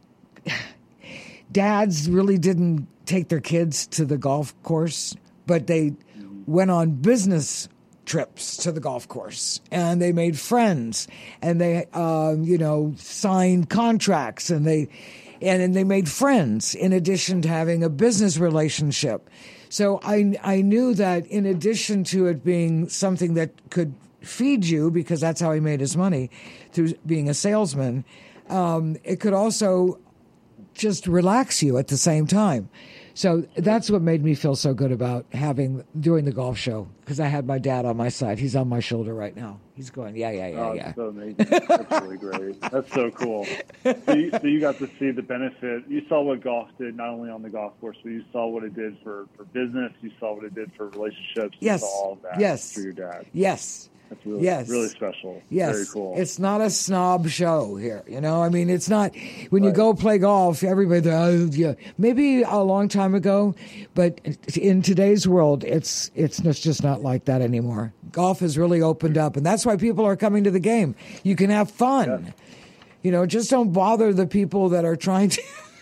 Dads really didn't take their kids to the golf course, but they went on business trips to the golf course, and they made friends, and they, signed contracts, and they made friends in addition to having a business relationship. So I knew that in addition to it being something that could feed you, because that's how he made his money through being a salesman, it could also just relax you at the same time. So that's what made me feel so good about doing the golf show, because I had my dad on my side. He's on my shoulder right now. He's going, yeah. That's so amazing. That's really great. That's so cool. So you got to see the benefit. You saw what golf did, not only on the golf course, but you saw what it did for business. You saw what it did for relationships. Yes. You saw all of that through your dad. Yes. That's really special. Yes. Very cool. It's not a snob show here. It's not, when you go play golf, everybody, maybe a long time ago, but in today's world, it's just not like that anymore. Golf has really opened up, and that's why people are coming to the game. You can have fun. Yeah. Just don't bother the people that are trying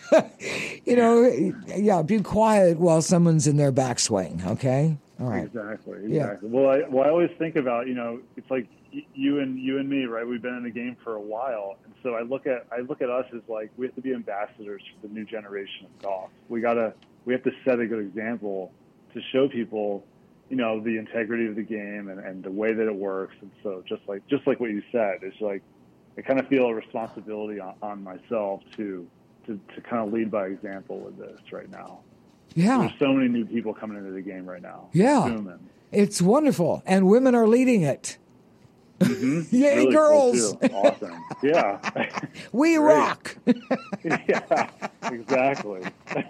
to, be quiet while someone's in their backswing, okay? All right. Exactly. Yeah. Well, I always think about, it's like you and me, right? We've been in the game for a while, and so I look at us as like we have to be ambassadors for the new generation of golf. We have to set a good example to show people, the integrity of the game and the way that it works. And so just like what you said, it's like I kind of feel a responsibility on myself to kind of lead by example with this right now. Yeah. There's so many new people coming into the game right now. Yeah. Booming. It's wonderful. And women are leading it. Mm-hmm. Yay, really girls. Cool too. Awesome. Yeah. We rock. Yeah, exactly.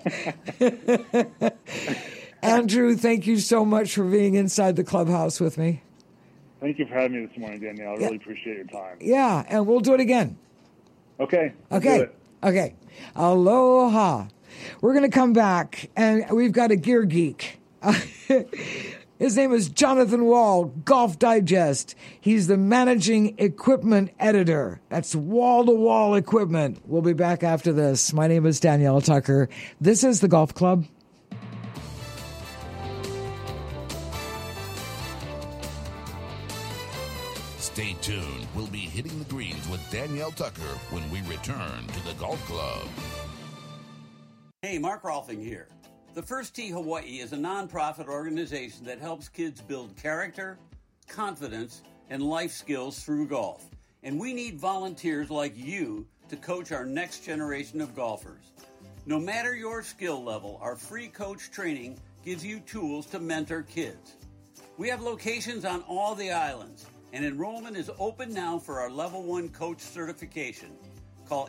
Andrew, thank you so much for being inside the clubhouse with me. Thank you for having me this morning, Danielle. I really appreciate your time. Yeah, and we'll do it again. Okay. Okay. Aloha. We're going to come back, and we've got a gear geek. His name is Jonathan Wall, Golf Digest. He's the managing equipment editor. That's wall-to-wall equipment. We'll be back after this. My name is Danielle Tucker. This is the Golf Club. Stay tuned. We'll be hitting the greens with Danielle Tucker when we return to the Golf Club. Hey, Mark Rolfing here. The First Tee Hawaii is a nonprofit organization that helps kids build character, confidence, and life skills through golf. And we need volunteers like you to coach our next generation of golfers. No matter your skill level, our free coach training gives you tools to mentor kids. We have locations on all the islands, and enrollment is open now for our Level 1 coach certification. Call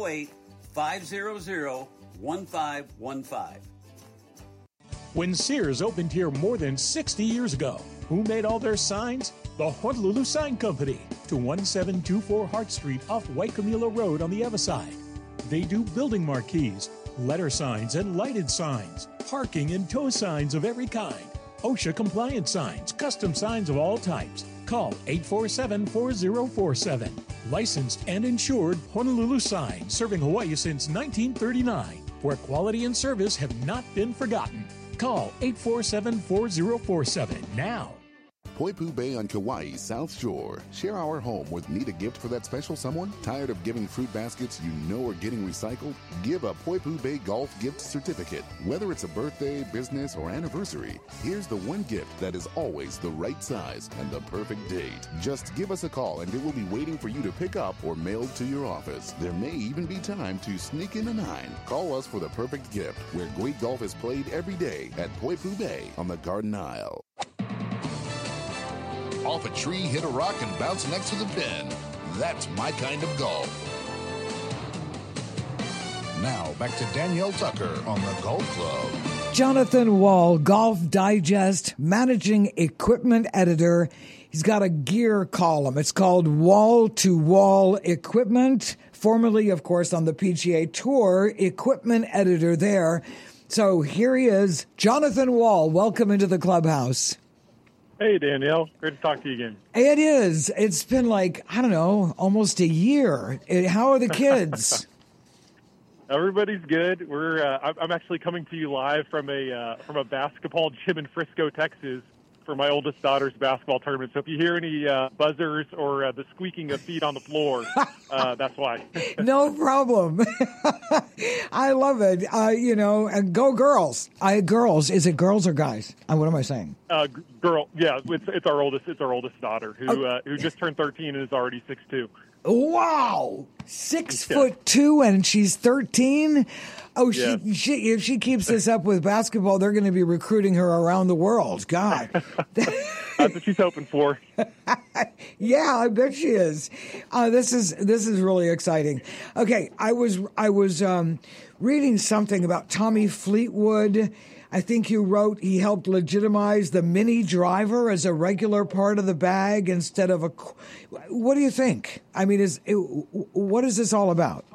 808-500-1515. When Sears opened here more than 60 years ago, who made all their signs? The Honolulu Sign Company, 21724 Hart Street off Waikimila Road on the other side. They do building marquees, letter signs and lighted signs, parking and tow signs of every kind, OSHA compliant signs, custom signs of all types. Call 847-4047. Licensed and insured Honolulu Sign, serving Hawaii since 1939, where quality and service have not been forgotten. Call 847-4047 now. Poipu Bay on Kauai's South Shore. Share our home with need a gift for that special someone? Tired of giving fruit baskets you know are getting recycled? Give a Poipu Bay Golf gift certificate. Whether it's a birthday, business, or anniversary, here's the one gift that is always the right size and the perfect date. Just give us a call and it will be waiting for you to pick up or mailed to your office. There may even be time to sneak in a 9. Call us for the perfect gift, where great golf is played every day at Poipu Bay on the Garden Isle. Off a tree, hit a rock, and bounce next to the pin. That's my kind of golf. Now, back to Danielle Tucker on the Golf Club. Jonathan Wall, Golf Digest, managing equipment editor. He's got a gear column. It's called Wall to Wall Equipment, formerly, of course, on the PGA Tour, equipment editor there. So here he is, Jonathan Wall. Welcome into the clubhouse. Hey, Danielle. Great to talk to you again. It is. It's been like, I don't know, almost a year. How are the kids? Everybody's good. I'm actually coming to you live from a basketball gym in Frisco, Texas, for my oldest daughter's basketball tournament. So if you hear any buzzers or the squeaking of feet on the floor, that's why. No problem. I love it. And go girls. Girls. Is it girls or guys? What am I saying? Girl. Yeah, it's our oldest. It's our oldest daughter who just turned 13 and is already 6'2". Wow, 6'2", and she's 13. Oh, yes. she if she keeps this up with basketball, they're going to be recruiting her around the world. God, that's what she's hoping for. Yeah, I bet she is. This is really exciting. Okay, I was reading something about Tommy Fleetwood. I think you wrote he helped legitimize the mini driver as a regular part of the bag instead of a. What do you think? I mean, what is this all about?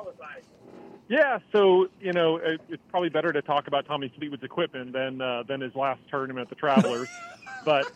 Yeah, so it's probably better to talk about Tommy Fleetwood's equipment than his last tournament at the Travelers. But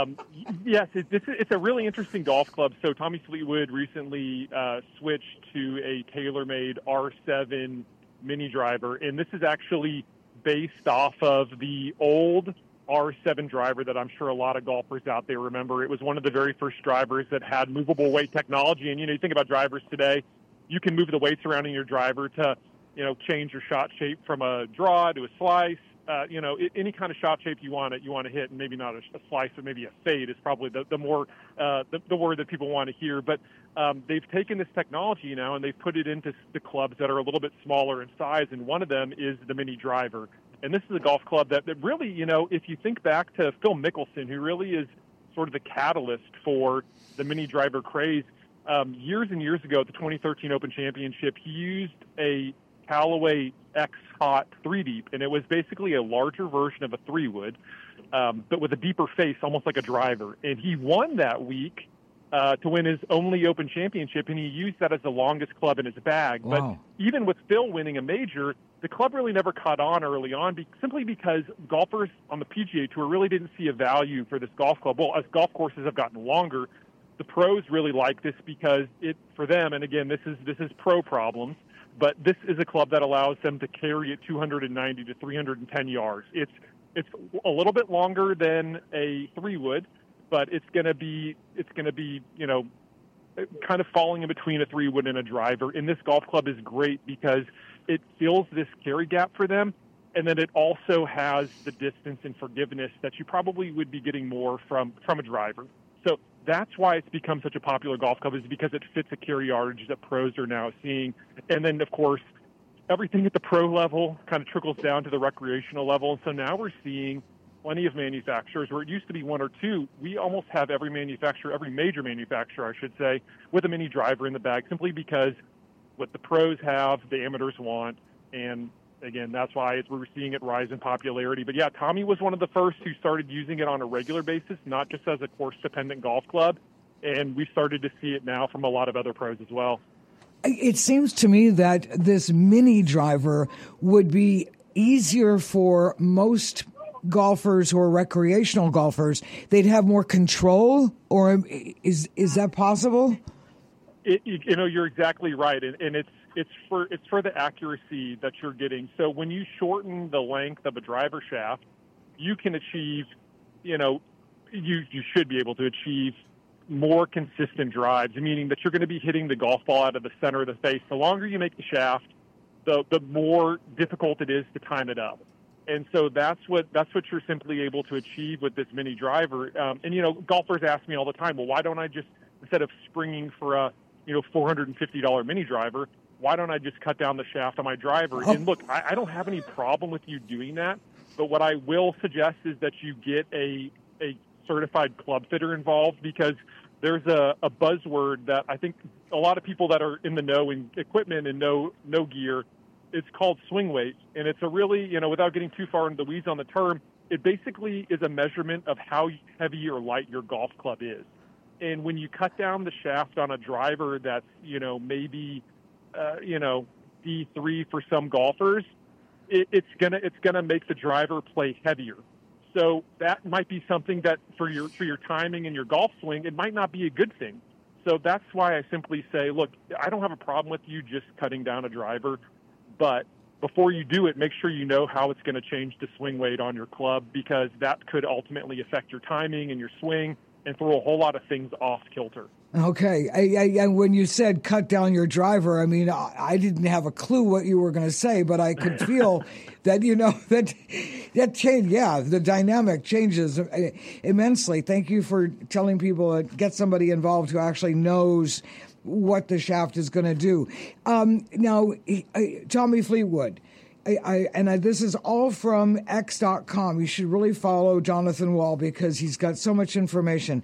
yes, it's a really interesting golf club. So Tommy Fleetwood recently switched to a TaylorMade R7 mini driver, and this is actually based off of the old R7 driver that I'm sure a lot of golfers out there remember. It was one of the very first drivers that had movable weight technology. And, you think about drivers today, you can move the weights around in your driver to, change your shot shape from a draw to a slice. Any kind of shot shape you want to hit, and maybe not a slice, but maybe a fade is probably the more the word that people want to hear. But they've taken this technology now and they've put it into the clubs that are a little bit smaller in size, and one of them is the mini driver. And this is a golf club that really, if you think back to Phil Mickelson, who really is sort of the catalyst for the mini driver craze, years and years ago at the 2013 Open Championship, he used a Callaway X-Hot 3-Deep, and it was basically a larger version of a 3-wood, but with a deeper face, almost like a driver. And he won that week to win his only Open Championship, and he used that as the longest club in his bag. Wow. But even with Phil winning a major, the club really never caught on early on simply because golfers on the PGA Tour really didn't see a value for this golf club. Well, as golf courses have gotten longer, the pros really like this because for them, and again, this is pro problems, but this is a club that allows them to carry at 290 to 310 yards. It's a little bit longer than a 3-wood, but it's going to be kind of falling in between a 3-wood and a driver. And this golf club is great because it fills this carry gap for them, and then it also has the distance and forgiveness that you probably would be getting more from a driver. So that's why it's become such a popular golf club, is because it fits a carry yardage that pros are now seeing. And then, of course, everything at the pro level kind of trickles down to the recreational level. And so now we're seeing plenty of manufacturers where it used to be 1 or 2. We almost have every major manufacturer, I should say, with a mini driver in the bag, simply because what the pros have, the amateurs want. And again, that's why we're seeing it rise in popularity. But yeah, Tommy was one of the first who started using it on a regular basis, not just as a course-dependent golf club. And we started to see it now from a lot of other pros as well. It seems to me that this mini driver would be easier for most golfers or recreational golfers. They'd have more control, or is that possible? You're exactly right, and it's for the accuracy that you're getting. So when you shorten the length of a driver shaft, you can achieve, you should be able to achieve more consistent drives, meaning that you're going to be hitting the golf ball out of the center of the face. The longer you make the shaft, the more difficult it is to time it up. And so that's what you're simply able to achieve with this mini driver. Golfers ask me all the time, well, why don't I just, instead of springing for a $450 mini driver, why don't I just cut down the shaft on my driver? And look, I don't have any problem with you doing that, but what I will suggest is that you get a certified club fitter involved, because there's a buzzword that I think a lot of people that are in the know in equipment and know gear, it's called swing weight. And it's a really, without getting too far into the weeds on the term, it basically is a measurement of how heavy or light your golf club is. And when you cut down the shaft on a driver that's, maybe, D3 for some golfers, it's gonna make the driver play heavier. So that might be something that for your timing and your golf swing, it might not be a good thing. So that's why I simply say, look, I don't have a problem with you just cutting down a driver, but before you do it, make sure you know how it's going to change the swing weight on your club, because that could ultimately affect your timing and your swing and throw a whole lot of things off kilter. Okay. And when you said cut down your driver, I mean, I didn't have a clue what you were going to say, but I could feel that, that change. Yeah, the dynamic changes immensely. Thank you for telling people, get somebody involved who actually knows what the shaft is going to do. Now, Tommy Fleetwood, this is all from X.com. You should really follow Jonathan Wall because he's got so much information.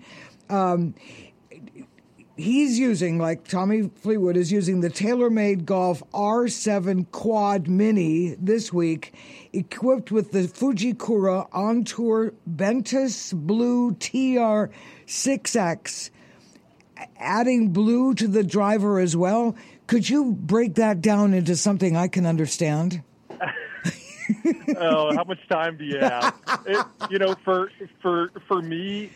He's using, like Tommy Fleetwood is using, the TaylorMade Golf R7 Quad Mini this week, equipped with the Fujikura On Tour Ventus Blue TR6X, adding blue to the driver as well. Could you break that down into something I can understand? Oh, how much time do you have? For me,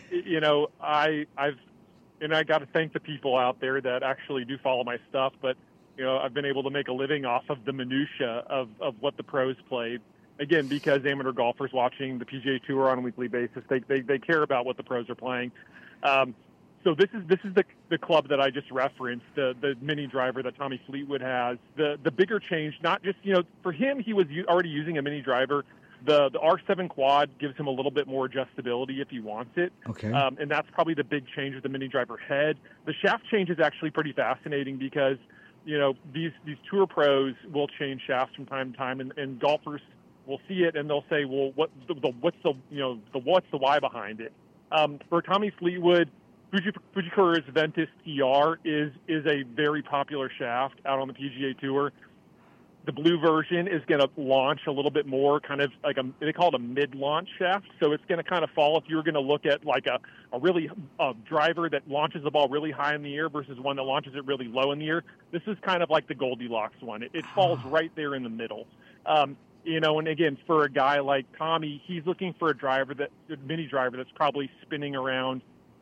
I got to thank the people out there that actually do follow my stuff, but I've been able to make a living off of the minutia of what the pros play. Again, because amateur golfers watching the PGA Tour on a weekly basis, they care about what the pros are playing. So this is the club that I just referenced, the mini driver that Tommy Fleetwood has. The bigger change, not just for him, he was already using a mini driver. The R7 Quad gives him a little bit more adjustability if he wants it. Okay. And that's probably the big change with the mini driver head. The shaft change is actually pretty fascinating because these tour pros will change shafts from time to time, and golfers will see it and they'll say, well, what's the why behind it? For Tommy Fleetwood, Fujikura's Ventus TR is a very popular shaft out on the PGA Tour. The blue version is going to launch a little bit more, kind of like they call it a mid-launch shaft. So it's going to kind of fall if you were going to look at like a driver that launches the ball really high in the air versus one that launches it really low in the air. This is kind of like the Goldilocks one. It falls right there in the middle. And again, for a guy like Tommy, he's looking for a mini driver that's probably spinning around,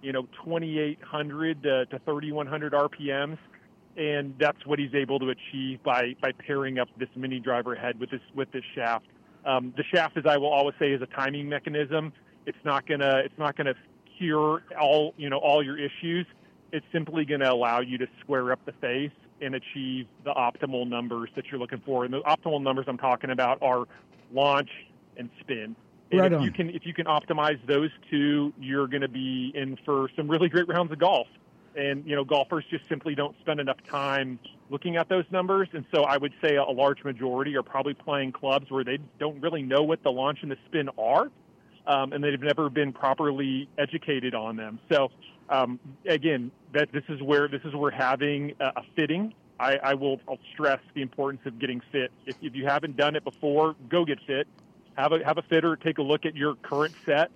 2,800 to 3,100 RPMs. And that's what he's able to achieve by pairing up this mini driver head with this shaft. The shaft, as I will always say, is a timing mechanism. It's not gonna cure all your issues. It's simply gonna allow you to square up the face and achieve the optimal numbers that you're looking for. And the optimal numbers I'm talking about are launch and spin. And right if you can optimize those two, you're going to be in for some really great rounds of golf. And, golfers just simply don't spend enough time looking at those numbers. And so I would say a large majority are probably playing clubs where they don't really know what the launch and the spin are, and they've never been properly educated on them. So, again, this is where having a fitting. I'll stress the importance of getting fit. If you haven't done it before, go get fit. Have a fitter take a look at your current set,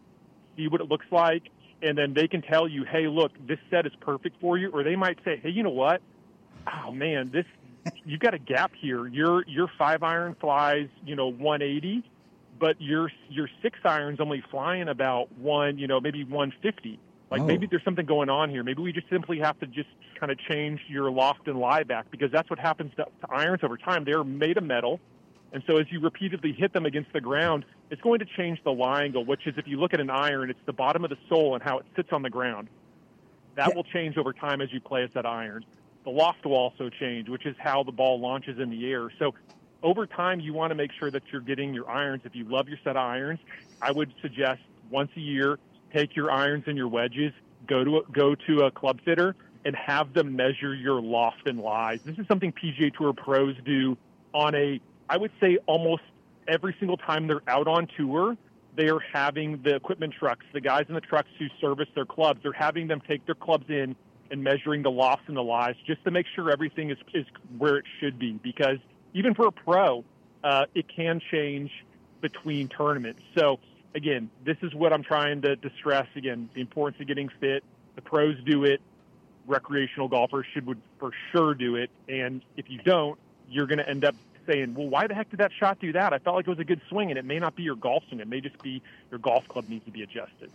see what it looks like. And then they can tell you, hey, look, this set is perfect for you. Or they might say, hey, you know what? Oh, man, you've got a gap here. Your 5-iron flies, 180, but your 6-iron's only flying about maybe 150. Maybe there's something going on here. Maybe we just simply have to just kind of change your loft and lie back, because that's what happens to irons over time. They're made of metal. And so as you repeatedly hit them against the ground, it's going to change the lie angle, which is, if you look at an iron, it's the bottom of the sole and how it sits on the ground. That will change over time as you play that iron. The loft will also change, which is how the ball launches in the air. So over time, you want to make sure that you're getting your irons. If you love your set of irons, I would suggest once a year, take your irons and your wedges, go to a club fitter, and have them measure your loft and lies. This is something PGA Tour pros do on I would say almost every single time they're out on tour. They are having the equipment trucks, the guys in the trucks who service their clubs, they're having them take their clubs in and measuring the lofts and the lies just to make sure everything is where it should be. Because even for a pro, it can change between tournaments. So, again, this is what I'm trying to stress. Again, the importance of getting fit. The pros do it. Recreational golfers would for sure do it. And if you don't, you're going to end up saying, well, why the heck did that shot do that? I felt like it was a good swing, and it may not be your golf swing. It may just be your golf club needs to be adjusted.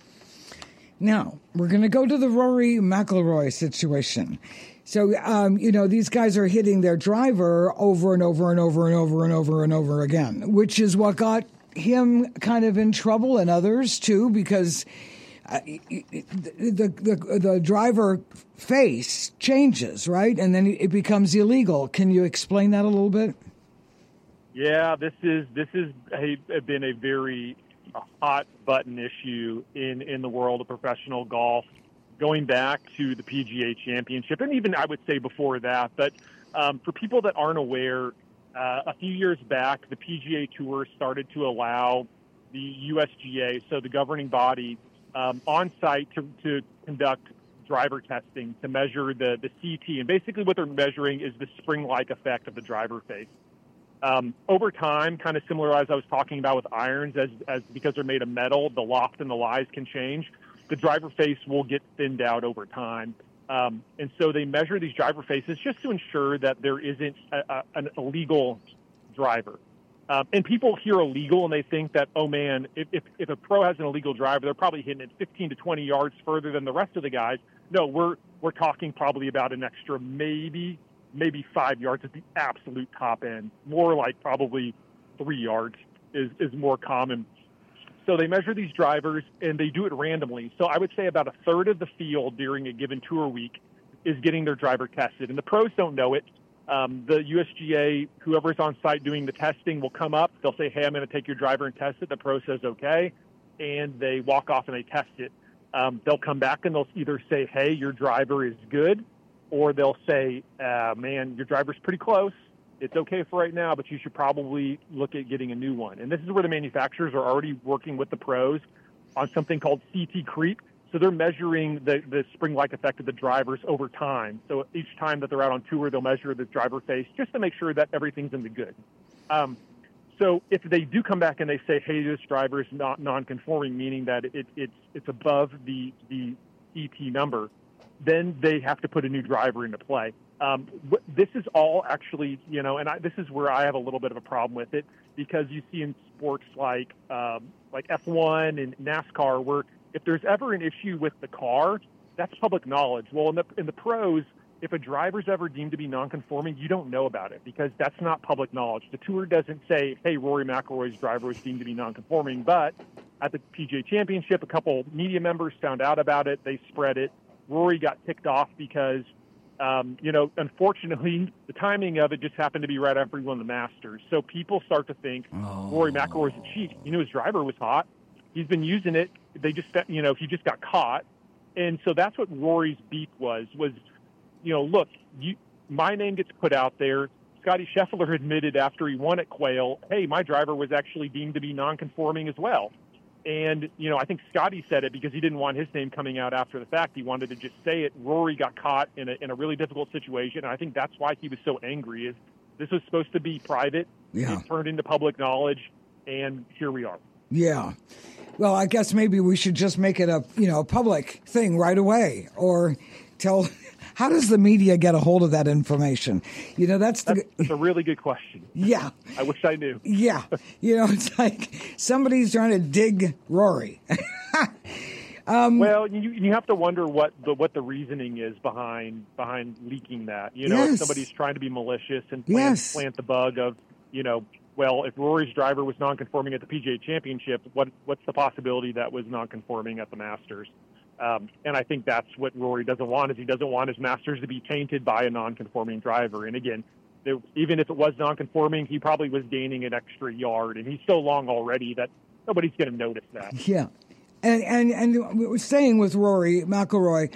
Now, we're going to go to the Rory McIlroy situation. So, these guys are hitting their driver over and over and over and over and over and over again, which is what got him kind of in trouble, and others too, because the driver face changes, right? And then it becomes illegal. Can you explain that a little bit? Yeah, this has been a very hot button issue in the world of professional golf, going back to the PGA Championship, and even I would say before that. But for people that aren't aware, a few years back, the PGA Tour started to allow the USGA, so the governing body, on site to conduct driver testing to measure the CT. And basically what they're measuring is the spring-like effect of the driver face. Over time, kind of similar as I was talking about with irons, as because they're made of metal, the loft and the lies can change. The driver face will get thinned out over time. And so they measure these driver faces just to ensure that there isn't an illegal driver. And people hear illegal and they think that, oh man, if a pro has an illegal driver, they're probably hitting it 15 to 20 yards further than the rest of the guys. No, we're talking probably about an extra maybe 5 yards at the absolute top end. More like probably 3 yards is more common. So they measure these drivers, and they do it randomly. So I would say about a third of the field during a given tour week is getting their driver tested. And the pros don't know it. The USGA, whoever's on site doing the testing, will come up. They'll say, hey, I'm going to take your driver and test it. The pro says, okay. And they walk off and they test it. They'll come back and they'll either say, hey, your driver is good, or they'll say, man, your driver's pretty close. It's okay for right now, but you should probably look at getting a new one. And this is where the manufacturers are already working with the pros on something called CT creep. So they're measuring the spring-like effect of the drivers over time. So each time that they're out on tour, they'll measure the driver face just to make sure that everything's in the good. So if they do come back and they say, hey, this driver is not non-conforming, meaning that it's above the ET number, then they have to put a new driver into play. This is all actually, this is where I have a little bit of a problem with it, because you see in sports like F1 and NASCAR, where if there's ever an issue with the car, that's public knowledge. Well, in the pros, if a driver's ever deemed to be non-conforming, you don't know about it because that's not public knowledge. The tour doesn't say, hey, Rory McIlroy's driver was deemed to be non-conforming, but at the PGA Championship, a couple media members found out about it. They spread it. Rory got ticked off because, unfortunately, the timing of it just happened to be right after he won the Masters. So people start to think Rory McIlroy's a cheat. His driver was hot. He's been using it. They just, he just got caught. And so that's what Rory's beef was, look, my name gets put out there. Scotty Scheffler admitted after he won at Quail, hey, my driver was actually deemed to be non-conforming as well. And, I think Scotty said it because he didn't want his name coming out after the fact. He wanted to just say it. Rory got caught in a really difficult situation. And I think that's why he was so angry. Is this was supposed to be private. Yeah. It turned into public knowledge. And here we are. Yeah. Well, I guess maybe we should just make it a public thing right away, or tell. How does the media get a hold of that information? That's a really good question. Yeah. I wish I knew. Yeah. It's like somebody's trying to dig Rory. Well, you have to wonder what the reasoning is behind leaking that. If somebody's trying to be malicious and plant the bug of, well, if Rory's driver was non-conforming at the PGA Championship, what's the possibility that was non-conforming at the Masters? And I think that's what Rory doesn't want, is he doesn't want his Masters to be tainted by a non-conforming driver. And again, even if it was non-conforming, he probably was gaining an extra yard, and he's so long already that nobody's going to notice that. Yeah. And staying with Rory McIlroy,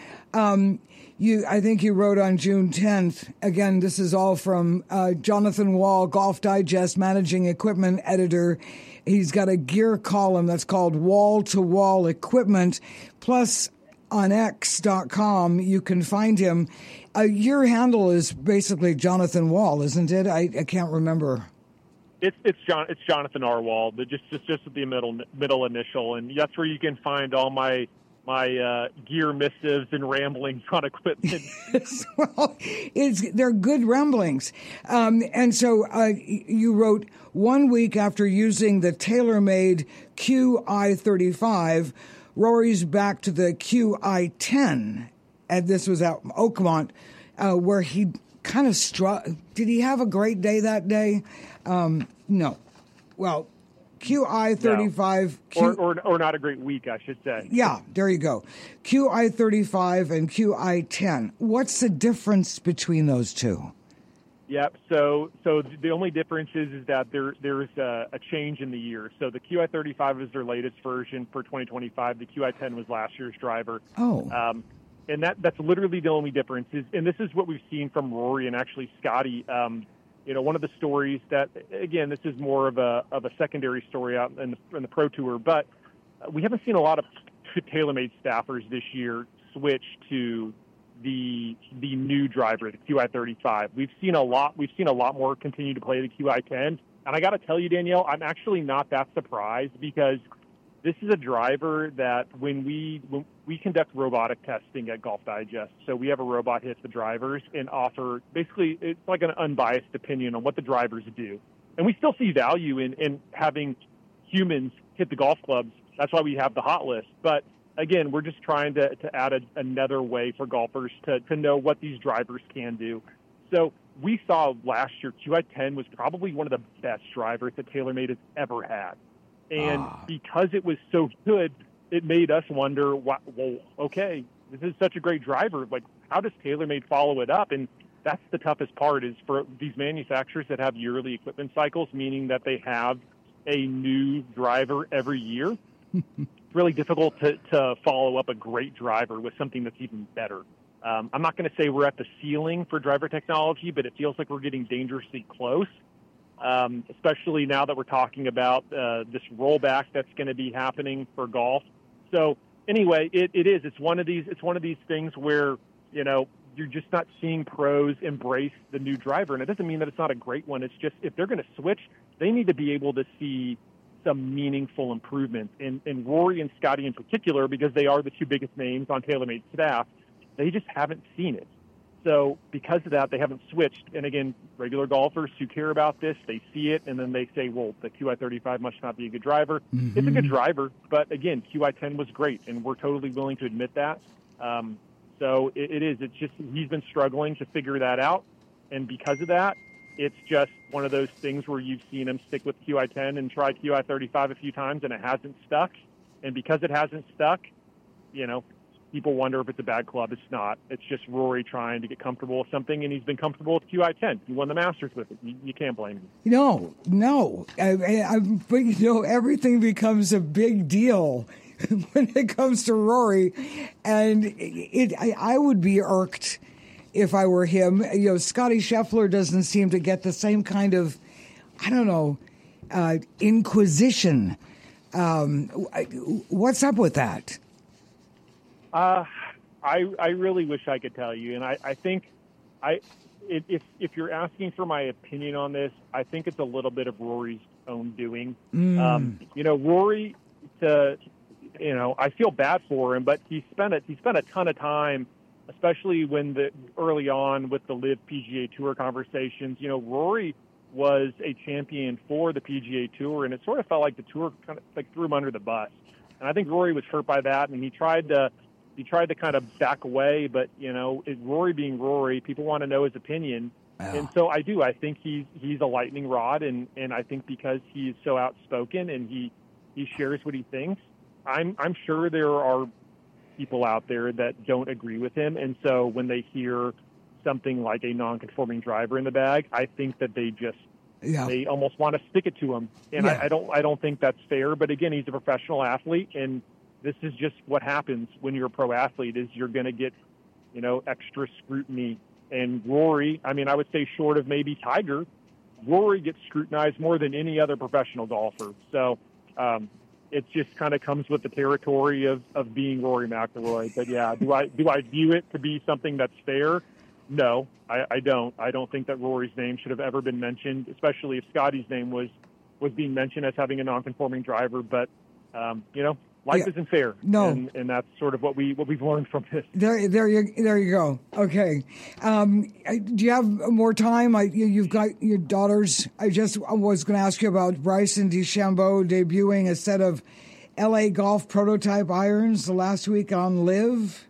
I think you wrote on June 10th, again, this is all from Jonathan Wall, Golf Digest managing equipment editor. He's got a gear column that's called Wall to Wall Equipment. Plus, on X.com, you can find him. Your handle is basically Jonathan Wall, isn't it? I can't remember. It's Jonathan R. Wall, just the middle initial, and that's where you can find all my gear missives and ramblings on equipment. Well, they're good ramblings. And so you wrote, 1 week after using the TaylorMade QI35, Rory's back to the QI10. And this was at Oakmont, where he kind of struck. Did he have a great day that day? No. Well, QI35. No. Or not a great week, I should say. Yeah, there you go. QI35 and QI10. What's the difference between those two? Yep. So the only difference is that there's a change in the year. So the QI35 is their latest version for 2025. The QI10 was last year's driver. Oh. And that's literally the only difference. And this is what we've seen from Rory and actually Scotty. One of the stories that, again, this is more of a secondary story out in the Pro Tour, but we haven't seen a lot of TaylorMade staffers this year switch to the new driver, the QI35. We've seen a lot more continue to play the QI10, and I got to tell you, Danielle, I'm actually not that surprised, because this is a driver that when we conduct robotic testing at Golf Digest, so we have a robot hit the drivers and offer, basically, it's like an unbiased opinion on what the drivers do. And we still see value in having humans hit the golf clubs. That's why we have the hot list. But again, we're just trying to add another way for golfers to know what these drivers can do. So we saw last year, QI10 was probably one of the best drivers that TaylorMade has ever had. And because it was so good, it made us wonder, okay, this is such a great driver. Like, how does TaylorMade follow it up? And that's the toughest part, is for these manufacturers that have yearly equipment cycles, meaning that they have a new driver every year. It's really difficult to follow up a great driver with something that's even better. I'm not going to say we're at the ceiling for driver technology, but it feels like we're getting dangerously close. Especially now that we're talking about this rollback that's going to be happening for golf. So anyway, it is. It's one of these things where, you're just not seeing pros embrace the new driver. And it doesn't mean that it's not a great one. It's just if they're going to switch, they need to be able to see some meaningful improvements. And Rory and Scotty in particular, because they are the two biggest names on TaylorMade's staff, they just haven't seen it. So because of that, they haven't switched. And again, regular golfers who care about this, they see it, and then they say, well, the QI35 must not be a good driver. Mm-hmm. It's a good driver, but again, QI10 was great, and we're totally willing to admit that. So it is. It's just he's been struggling to figure that out, and because of that, it's just one of those things where you've seen him stick with QI10 and try QI35 a few times, and it hasn't stuck. And because it hasn't stuck, people wonder if it's a bad club. It's not. It's just Rory trying to get comfortable with something, and he's been comfortable with QI10. He won the Masters with it. You can't blame him. No. But, everything becomes a big deal when it comes to Rory. And I would be irked if I were him. Scotty Scheffler doesn't seem to get the same kind of, inquisition. What's up with that? I really wish I could tell you, and I think if you're asking for my opinion on this, I think it's a little bit of Rory's own doing. Rory, I feel bad for him, but he spent a ton of time, especially when early on with the LIV PGA Tour conversations. Rory was a champion for the PGA Tour, and it sort of felt like the tour kind of like threw him under the bus. And I think Rory was hurt by that, and he tried to kind of back away, but Rory being Rory, people want to know his opinion. Oh. And so I think he's a lightning rod, and I think because he's so outspoken and he shares what he thinks, I'm sure there are people out there that don't agree with him, and so when they hear something like a non-conforming driver in the bag, I think that they almost want to stick it to him, and I don't think that's fair. But again, he's a professional athlete, and this is just what happens when you're a pro athlete, is you're going to get, extra scrutiny. And Rory, I would say short of maybe Tiger, Rory gets scrutinized more than any other professional golfer. So it just kind of comes with the territory of being Rory McIlroy. But yeah, do I view it to be something that's fair? No, I don't. I don't think that Rory's name should have ever been mentioned, especially if Scotty's name was being mentioned as having a non-conforming driver. But life isn't fair. No, and that's sort of what we've learned from this. There you go. Okay, do you have more time? You've got your daughters. I was going to ask you about Bryson DeChambeau debuting a set of LA Golf prototype irons the last week on LIV.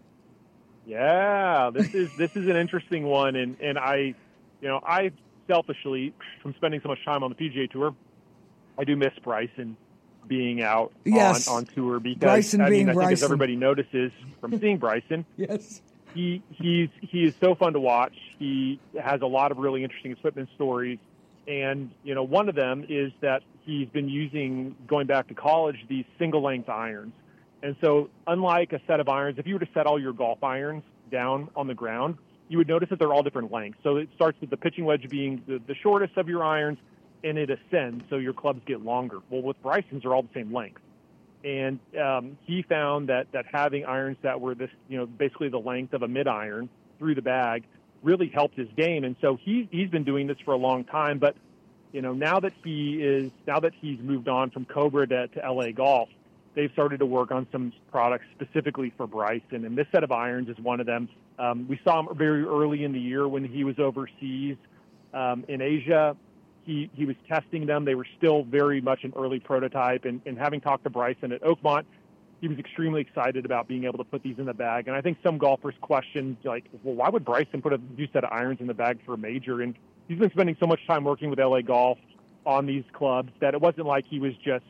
Yeah, this is an interesting one, and I selfishly, from spending so much time on the PGA Tour, I do miss Bryson being out on tour, because Bryson I think Bryson. as everybody notices from seeing Bryson, yes, he is so fun to watch. He has a lot of really interesting equipment stories, and one of them is that he's been using, going back to college, these single length irons. And so unlike a set of irons, if you were to set all your golf irons down on the ground, you would notice that they're all different lengths. So it starts with the pitching wedge being the shortest of your irons, and it ascends, so your clubs get longer. Well, with Bryson's, they're all the same length. And he found that having irons that were this, basically the length of a mid-iron through the bag really helped his game. And so he's been doing this for a long time. But, now that he's moved on from Cobra to LA Golf, they've started to work on some products specifically for Bryson, and this set of irons is one of them. We saw him very early in the year when he was overseas in Asia. He was testing them. They were still very much an early prototype, and having talked to Bryson at Oakmont, he was extremely excited about being able to put these in the bag. And I think some golfers questioned, like, well, why would Bryson put a new set of irons in the bag for a major? And he's been spending so much time working with LA Golf on these clubs that it wasn't like he was just,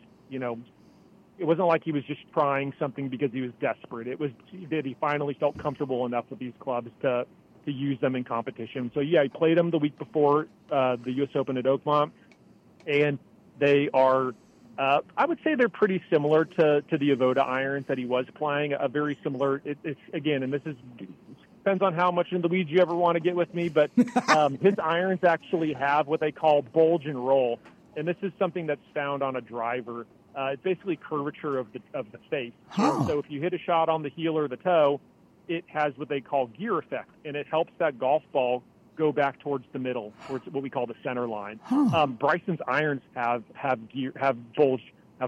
it wasn't like he was just trying something because he was desperate. It was that he finally felt comfortable enough with these clubs to use them in competition. So, yeah, he played them the week before the U.S. Open at Oakmont, and they are, I would say they're pretty similar to the Avoda irons that he was playing, a very similar, it's again, and this depends on how much in the weeds you ever want to get with me, but his irons actually have what they call bulge and roll, and this is something that's found on a driver It's basically curvature of the face. So if you hit a shot on the heel or the toe, it has what they call gear effect, and it helps that golf ball go back towards the middle, towards what we call the center line. Bryson's irons have bulge.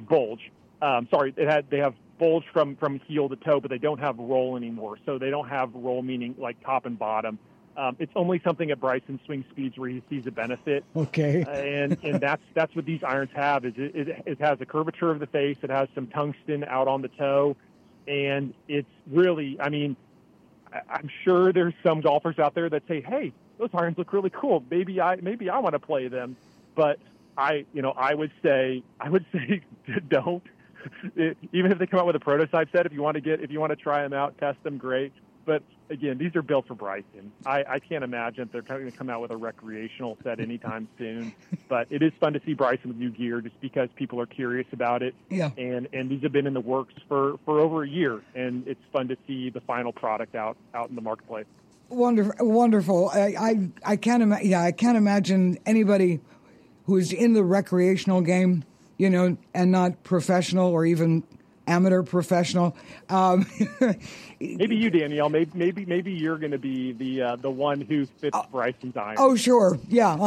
They have bulge from heel to toe, but they don't have roll anymore. So they don't have roll, meaning like top and bottom. It's only something at Bryson Swing Speeds where he sees a benefit. Okay. And that's what these irons have. Is it has a curvature of the face. It has some tungsten out on the toe, and it's really, I mean, I'm sure there's some golfers out there that say, "Hey, those irons look really cool. Maybe I want to play them." But I would say don't. Even if they come out with a prototype set, if you want to try them out, test them, great. But again, these are built for Bryson. I can't imagine they're going to come out with a recreational set anytime soon. But it is fun to see Bryson with new gear, just because people are curious about it. Yeah. And these have been in the works for over a year, and it's fun to see the final product out in the marketplace. Wonderful. I can't imagine anybody who's in the recreational game, and not professional or even amateur professional. Maybe you, Danielle. Maybe you're going to be the one who fits Bryson's iron. Oh, sure. Yeah.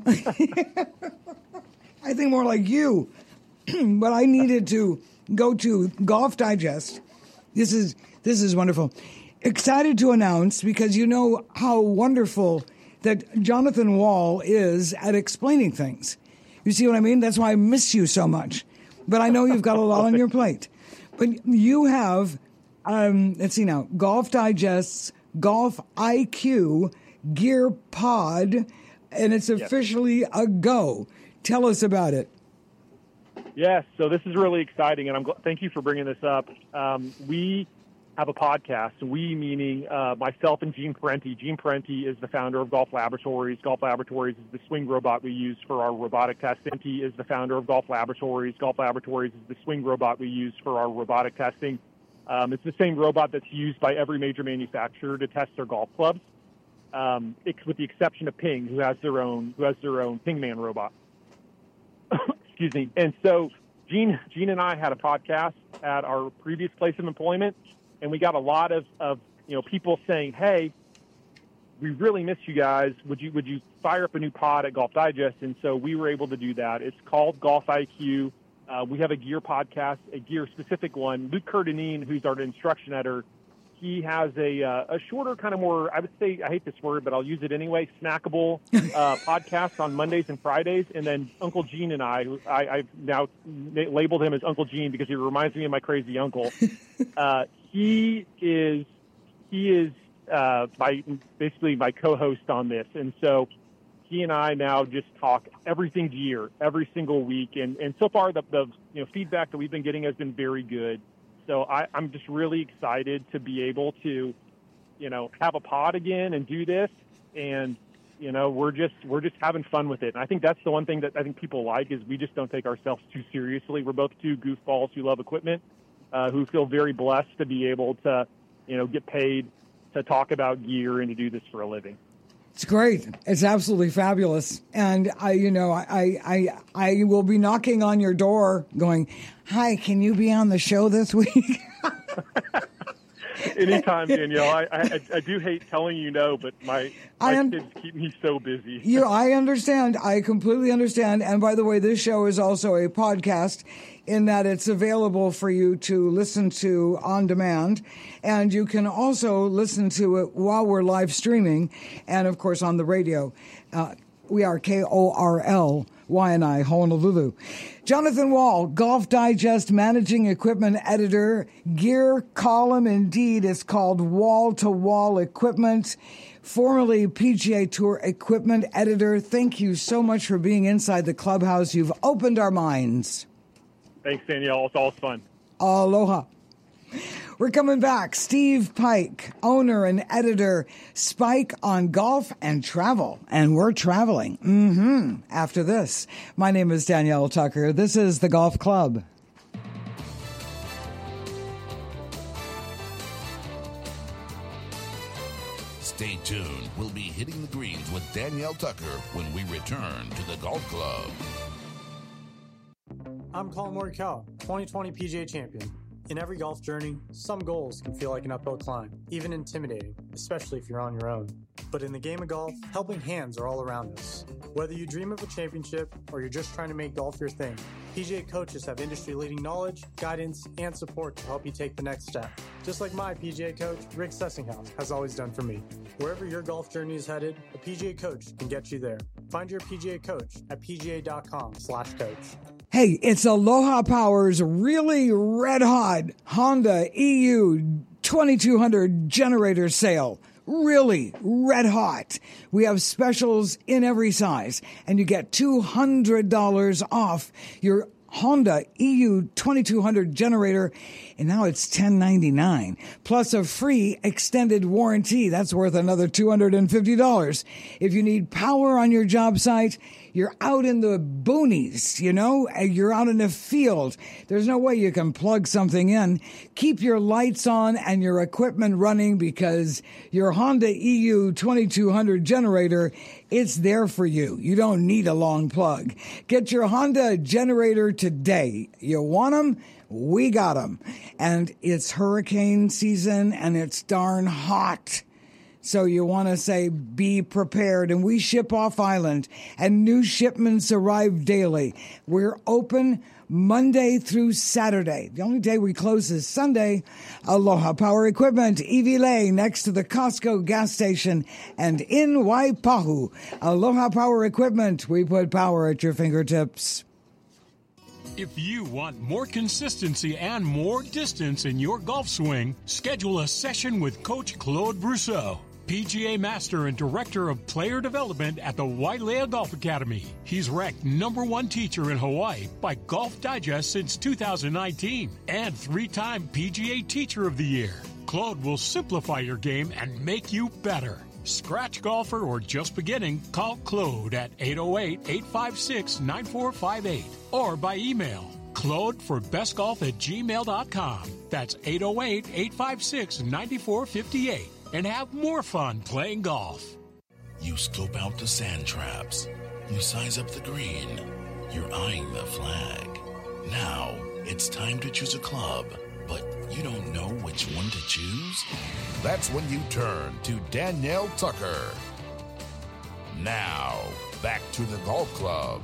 I think more like you. But I needed to go to Golf Digest. This is wonderful. Excited to announce, because you know how wonderful that Jonathan Wall is at explaining things. You see what I mean? That's why I miss you so much. But I know you've got a lot on your plate. But you have, let's see now, Golf Digest's Golf IQ Gear Pod, and it's officially a go. Tell us about it. Yes, so this is really exciting, and thank you for bringing this up. We have a podcast, we meaning myself and Gene Parenti. Gene Parenti is the founder of Golf Laboratories. Golf Laboratories is the swing robot we use for our robotic testing. He is the founder of Golf Laboratories. Golf Laboratories is the swing robot we use for our robotic testing. It's the same robot that's used by every major manufacturer to test their golf clubs, with the exception of Ping, who has their own Pingman robot. Excuse me. And so Gene and I had a podcast at our previous place of employment, and we got a lot of people saying, "Hey, we really miss you guys. Would you fire up a new pod at Golf Digest?" And so we were able to do that. It's called Golf IQ. We have a gear podcast, a gear specific one. Luke Curtinine, who's our instruction editor, he has a shorter, kind of more, I would say, I hate this word, but I'll use it anyway, snackable podcast on Mondays and Fridays. And then Uncle Gene and I've now labeled him as Uncle Gene because he reminds me of my crazy uncle. He is basically my co-host on this. And so he and I now just talk everything gear every single week. And so far the feedback that we've been getting has been very good. So I'm just really excited to be able to, have a pod again and do this. And, we're just having fun with it. And I think that's the one thing that I think people like is we just don't take ourselves too seriously. We're both two goofballs who love equipment, who feel very blessed to be able to, get paid to talk about gear and to do this for a living. It's great. It's absolutely fabulous. And I will be knocking on your door going, "Hi, can you be on the show this week?" Anytime, Danielle. I do hate telling you no, but my kids keep me so busy. I understand. I completely understand. And by the way, this show is also a podcast in that it's available for you to listen to on demand. And you can also listen to it while we're live streaming and, of course, on the radio. We are KORL-YNI, Honolulu. Jonathan Wall, Golf Digest Managing Equipment Editor. Gear column, indeed, is called Wall to Wall Equipment. Formerly PGA Tour Equipment Editor. Thank you so much for being inside the clubhouse. You've opened our minds. Thanks, Danielle. It's always fun. Aloha. We're coming back. Steve Pike, owner and editor, Spike on Golf and Travel. And we're traveling. After this. My name is Danielle Tucker. This is The Golf Club. Stay tuned. We'll be hitting the greens with Danielle Tucker when we return to The Golf Club. I'm Colin Morikawa, 2020 PGA champion. In every golf journey, some goals can feel like an uphill climb, even intimidating, especially if you're on your own. But in the game of golf, helping hands are all around us. Whether you dream of a championship or you're just trying to make golf your thing, PGA coaches have industry-leading knowledge, guidance, and support to help you take the next step. Just like my PGA coach, Rick Sessinghaus, has always done for me. Wherever your golf journey is headed, a PGA coach can get you there. Find your PGA coach at pga.com/coach. Hey, it's Aloha Power's really red hot Honda EU 2200 generator sale. Really red hot. We have specials in every size, and you get $200 off your Honda EU 2200 generator, and now it's $10.99, plus a free extended warranty. That's worth another $250. If you need power on your job site, you're out in the boonies, you're out in the field. There's no way you can plug something in. Keep your lights on and your equipment running, because your Honda EU 2200 generator, it's there for you. You don't need a long plug. Get your Honda generator today. You want them? We got them. And it's hurricane season and it's darn hot. So you want to say, be prepared. And we ship off island, and new shipments arrive daily. We're open Monday through Saturday. The only day we close is Sunday. Aloha Power Equipment, Evie Lane, next to the Costco gas station, and in Waipahu. Aloha Power Equipment, we put power at your fingertips. If you want more consistency and more distance in your golf swing, schedule a session with Coach Claude Brousseau, PGA Master and Director of Player Development at the Wailea Golf Academy. He's ranked #1 teacher in Hawaii by Golf Digest since 2019 and 3-time PGA Teacher of the Year. Claude will simplify your game and make you better. Scratch golfer or just beginning, call Claude at 808-856-9458 or by email claudeforbestgolf@gmail.com. That's 808-856-9458. And have more fun playing golf. You scope out the sand traps. You size up the green. You're eyeing the flag. Now it's time to choose a club, but you don't know which one to choose? That's when you turn to Danielle Tucker. Now, back to the golf club.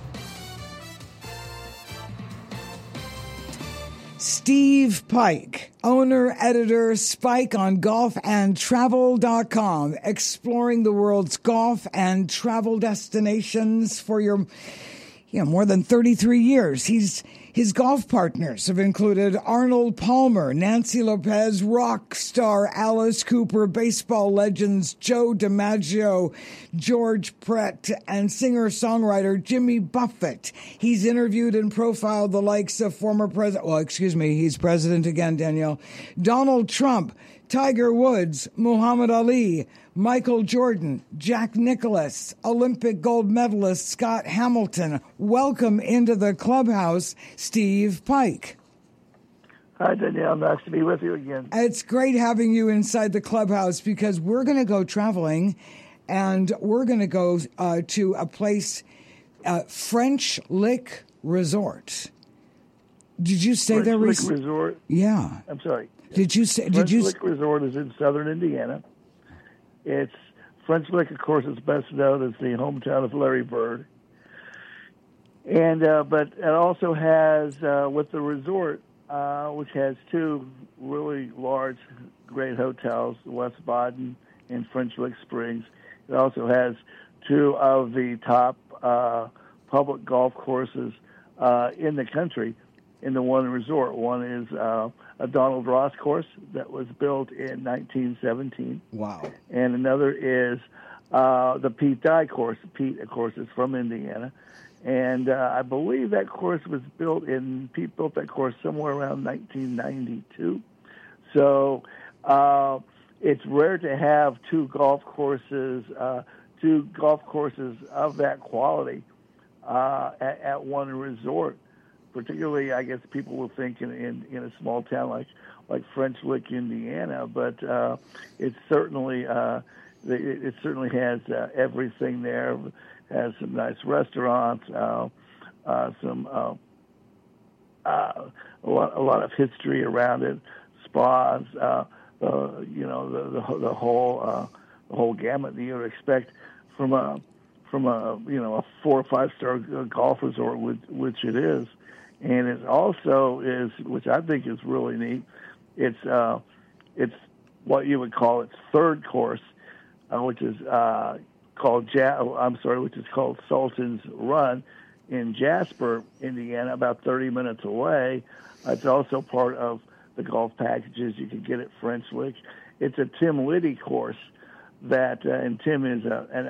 Steve Pike, owner, editor, Spike on golfandtravel.com, exploring the world's golf and travel destinations for your more than 33 years. His golf partners have included Arnold Palmer, Nancy Lopez, rock star Alice Cooper, baseball legends Joe DiMaggio, George Brett, and singer-songwriter Jimmy Buffett. He's interviewed and profiled the likes of former president, he's president again, Danielle, Donald Trump, Tiger Woods, Muhammad Ali, Michael Jordan, Jack Nicklaus, Olympic gold medalist Scott Hamilton. Welcome into the clubhouse, Steve Pike. Hi, Danielle. Nice to be with you again. It's great having you inside the clubhouse, because we're going to go traveling, and we're going to go to a place, French Lick Resort. Did you stay there recently? French Lick Resort? Yeah. I'm sorry. Did you say? French Lick Resort is in southern Indiana. It's French Lick, of course, is best known as the hometown of Larry Bird. And but it also has, with the resort, which has two really large, great hotels, West Baden and French Lick Springs. It also has two of the top public golf courses in the country in the one resort. One is a Donald Ross course that was built in 1917. Wow. And another is the Pete Dye course. Pete, of course, is from Indiana. And I believe that course was Pete built that course somewhere around 1992. So it's rare to have two golf courses of that quality at one resort. Particularly, I guess people will think in a small town like French Lick, Indiana, but it certainly has everything there. Has some nice restaurants, some a lot of history around it, spas, the whole gamut that you would expect from a 4 or 5 star golf resort, which it is. And it also is, which I think is really neat. It's what you would call its third course, which is called Sultan's Run in Jasper, Indiana, about 30 minutes away. It's also part of the golf packages you can get at French Lick. It's a Tim Liddy course and Tim is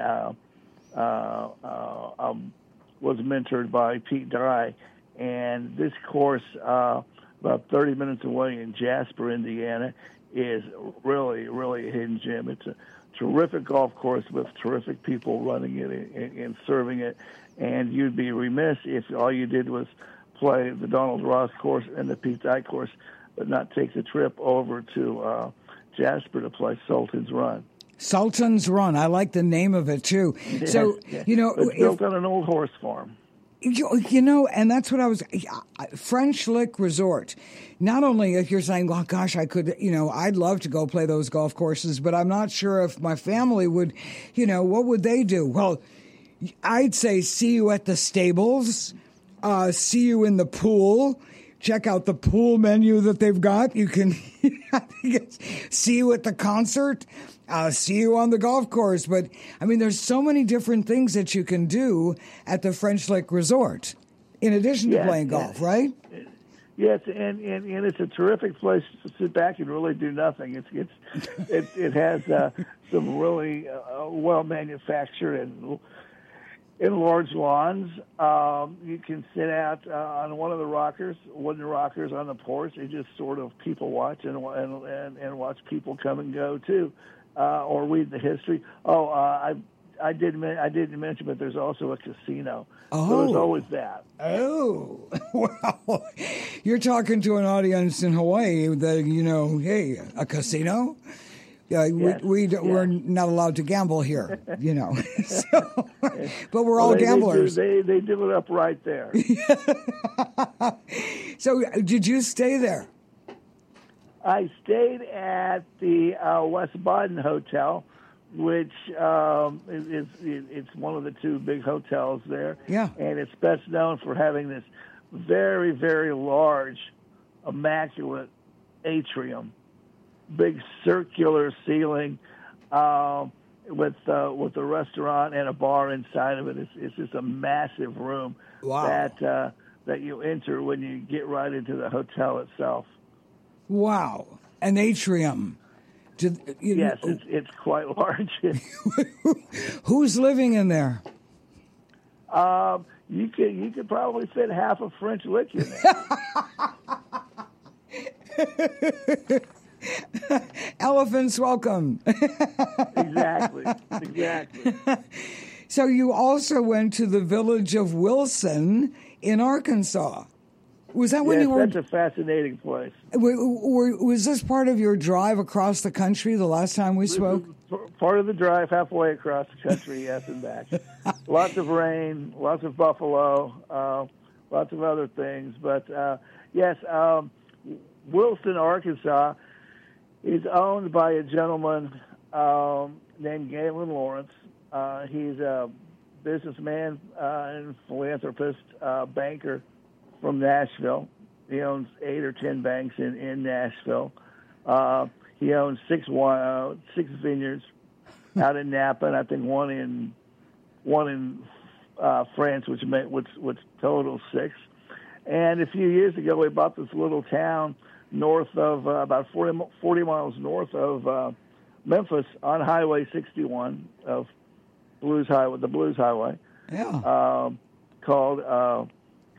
was mentored by Pete Dye, and this course, about 30 minutes away in Jasper, Indiana, is really, really a hidden gem. It's a terrific golf course with terrific people running it and serving it, and you'd be remiss if all you did was play the Donald Ross course and the Pete Dye course, but not take the trip over to Jasper to play Sultan's Run. Sultan's Run. I like the name of it, too. So, it's built on an old horse farm. And that's what I was... French Lick Resort. Not only if you're saying, well, gosh, I could, I'd love to go play those golf courses, but I'm not sure if my family would, what would they do? Well, I'd say see you at the stables, see you in the pool, check out the pool menu that they've got. You can see you at the concert. See you on the golf course. But, there's so many different things that you can do at the French Lick Resort, in addition to playing golf, right? Yes, and it's a terrific place to sit back and really do nothing. It has some really well-manufactured and large lawns. You can sit out on one of the wooden rockers on the porch, and just sort of people watch and watch people come and go, too. Or read the history. I didn't mention, but there's also a casino. Oh. So there's always that. Oh, well, you're talking to an audience in Hawaii that, hey, a casino? Yes. We're not allowed to gamble here, So, but we're all gamblers. They do it up right there. So did you stay there? I stayed at the West Baden Hotel, which it's one of the 2 big hotels there. Yeah. And it's best known for having this very, very large, immaculate atrium, big circular ceiling with a restaurant and a bar inside of it. It's just a massive room. Wow. that you enter when you get right into the hotel itself. Wow, an atrium. Yes, it's quite large. Who's living in there? You could probably fit half of French Lick in there. Elephants welcome. Exactly. So you also went to the village of Wilson in Arkansas. Was that when you were? That's a fascinating place. Was this part of your drive across the country the last time we spoke? Part of the drive halfway across the country, yes, and back. Lots of rain, lots of buffalo, lots of other things. But, yes, Wilson, Arkansas is owned by a gentleman named Galen Lawrence. He's a businessman and philanthropist, banker from Nashville. He owns 8 or 10 banks in Nashville. He owns 6 vineyards out in Napa, and I think one in France, which totals 6. And a few years ago, we bought this little town north of about 40 miles north of Memphis on Highway 61 of the Blues Highway. Yeah. Called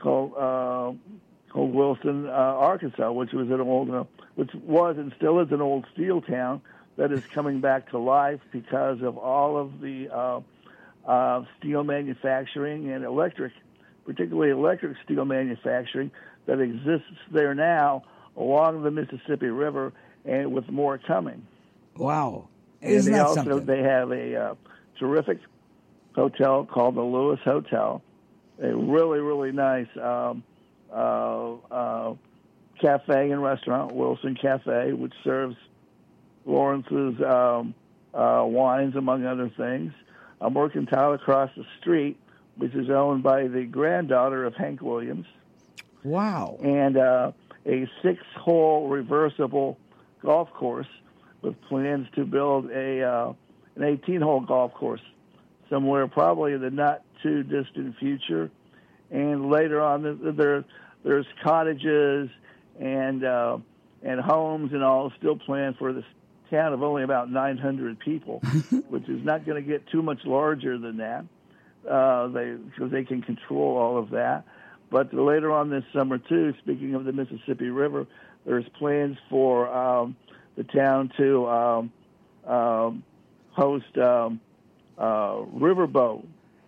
Wilson, Arkansas, which was and still is an old steel town that is coming back to life because of all of the steel manufacturing and particularly electric steel manufacturing that exists there now along the Mississippi River, and with more coming. Wow. Isn't that something? They have a terrific hotel called the Lewis Hotel, a really, really nice cafe and restaurant, Wilson Cafe, which serves Lawrence's wines, among other things. A Mercantile across the street, which is owned by the granddaughter of Hank Williams. Wow. And a 6-hole reversible golf course with plans to build an 18-hole golf course somewhere probably in the not-too-distant future. And later on, there's cottages and homes and all still planned for this town of only about 900 people, which is not going to get too much larger than that, because they can control all of that. But later on this summer, too, speaking of the Mississippi River, there's plans for the town to host riverboat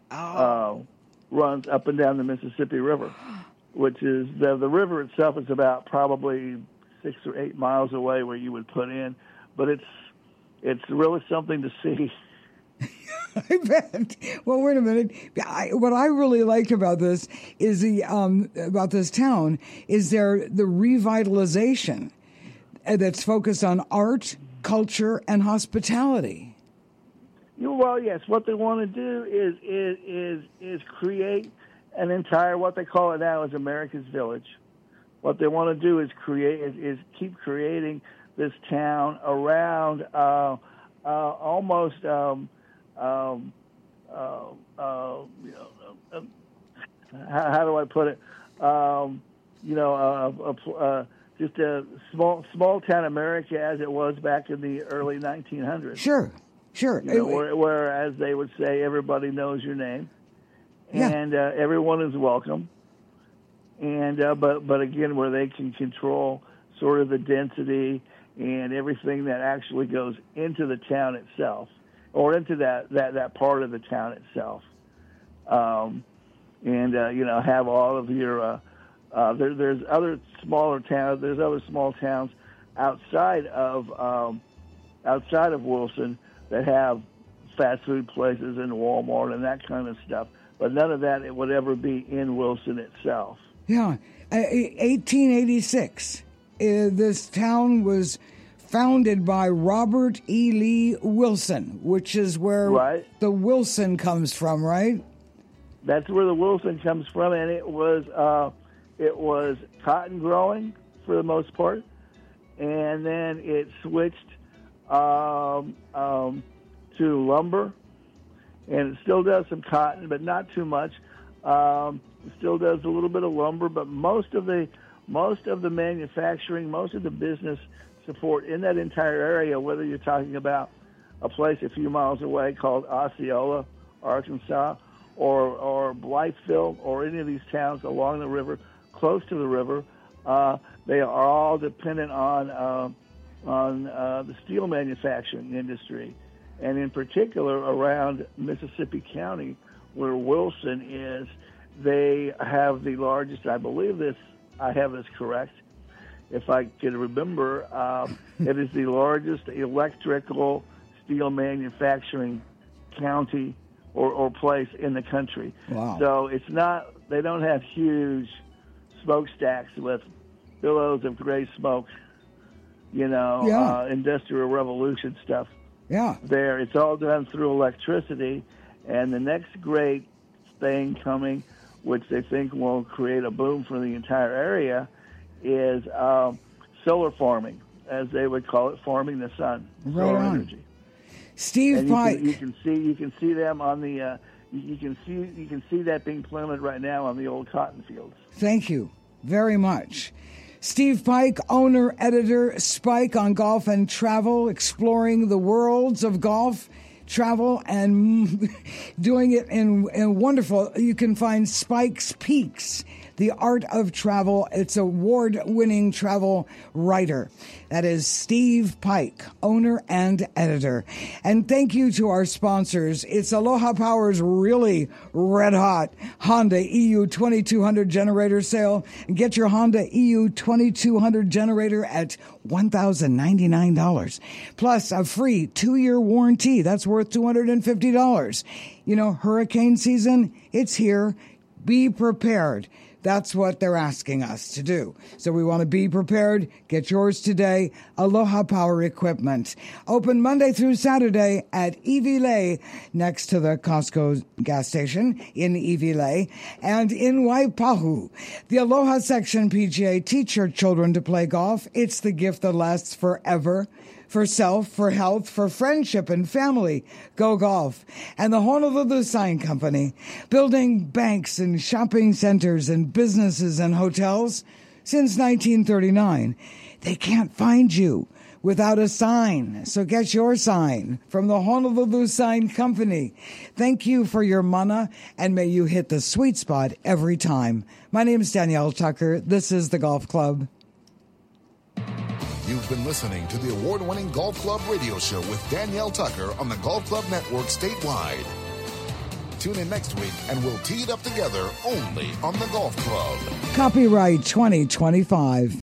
runs up and down the Mississippi River, which is the river itself is about probably 6 or 8 miles away where you would put in. But it's really something to see. I bet. Well, wait a minute. What I really like about this is about this town is the revitalization that's focused on art, culture, and hospitality. Well, yes. What they want to do is create an entire, what they call it now is America's Village. What they want to do is keep creating this town around almost how do I put it? Just a small town America as it was back in the early 1900s. Sure. Whereas they would say everybody knows your name, and everyone is welcome, and but again, where they can control sort of the density and everything that actually goes into the town itself, or into that part of the town itself, have all of your. There's other smaller towns. There's other small towns outside of Wilson that have fast food places and Walmart and that kind of stuff. But none of that would ever be in Wilson itself. Yeah, 1886. This town was founded by Robert E. Lee Wilson, which is where the Wilson comes from, right? That's where the Wilson comes from, and it was cotton growing for the most part, and then it switched to lumber, and it still does some cotton, but not too much. It still does a little bit of lumber, but most of the manufacturing, most of the business support in that entire area, whether you're talking about a place a few miles away called Osceola, Arkansas, or Blytheville, or any of these towns along the river, close to the river, they are all dependent on the steel manufacturing industry, and in particular around Mississippi County, where Wilson is. They have the largest, I believe I have this correct, if I can remember, it is the largest electrical steel manufacturing county or place in the country. Wow. So they don't have huge smokestacks with billows of gray smoke, Industrial Revolution stuff. Yeah. There, it's all done through electricity, and the next great thing coming, which they think will create a boom for the entire area, is solar farming, as they would call it, farming the sun, solar energy. Steve Pike. You can see them on the. You can see that being planted right now on the old cotton fields. Thank you very much. Steve Pike, owner, editor, Spike on Golf and Travel, exploring the worlds of golf, travel, and doing it in wonderful. You can find Spike's Peaks, The Art of Travel. It's award-winning travel writer. That is Steve Pike, owner and editor. And thank you to our sponsors. It's Aloha Power's really red-hot Honda EU 2200 generator sale. Get your Honda EU 2200 generator at $1,099. Plus a free 2-year warranty. That's worth $250. Hurricane season, it's here. Be prepared. That's what they're asking us to do. So we want to be prepared. Get yours today. Aloha Power Equipment. Open Monday through Saturday at Iwilei, next to the Costco gas station in Iwilei, and in Waipahu. The Aloha Section PGA teach your children to play golf. It's the gift that lasts forever. For self, for health, for friendship and family, go golf. And the Honolulu Sign Company, building banks and shopping centers and businesses and hotels since 1939. They can't find you without a sign. So get your sign from the Honolulu Sign Company. Thank you for your mana, and may you hit the sweet spot every time. My name is Danielle Tucker. This is the Golf Club. You've been listening to the award-winning Golf Club radio show with Danielle Tucker on the Golf Club Network statewide. Tune in next week and we'll tee it up together only on the Golf Club. Copyright 2025.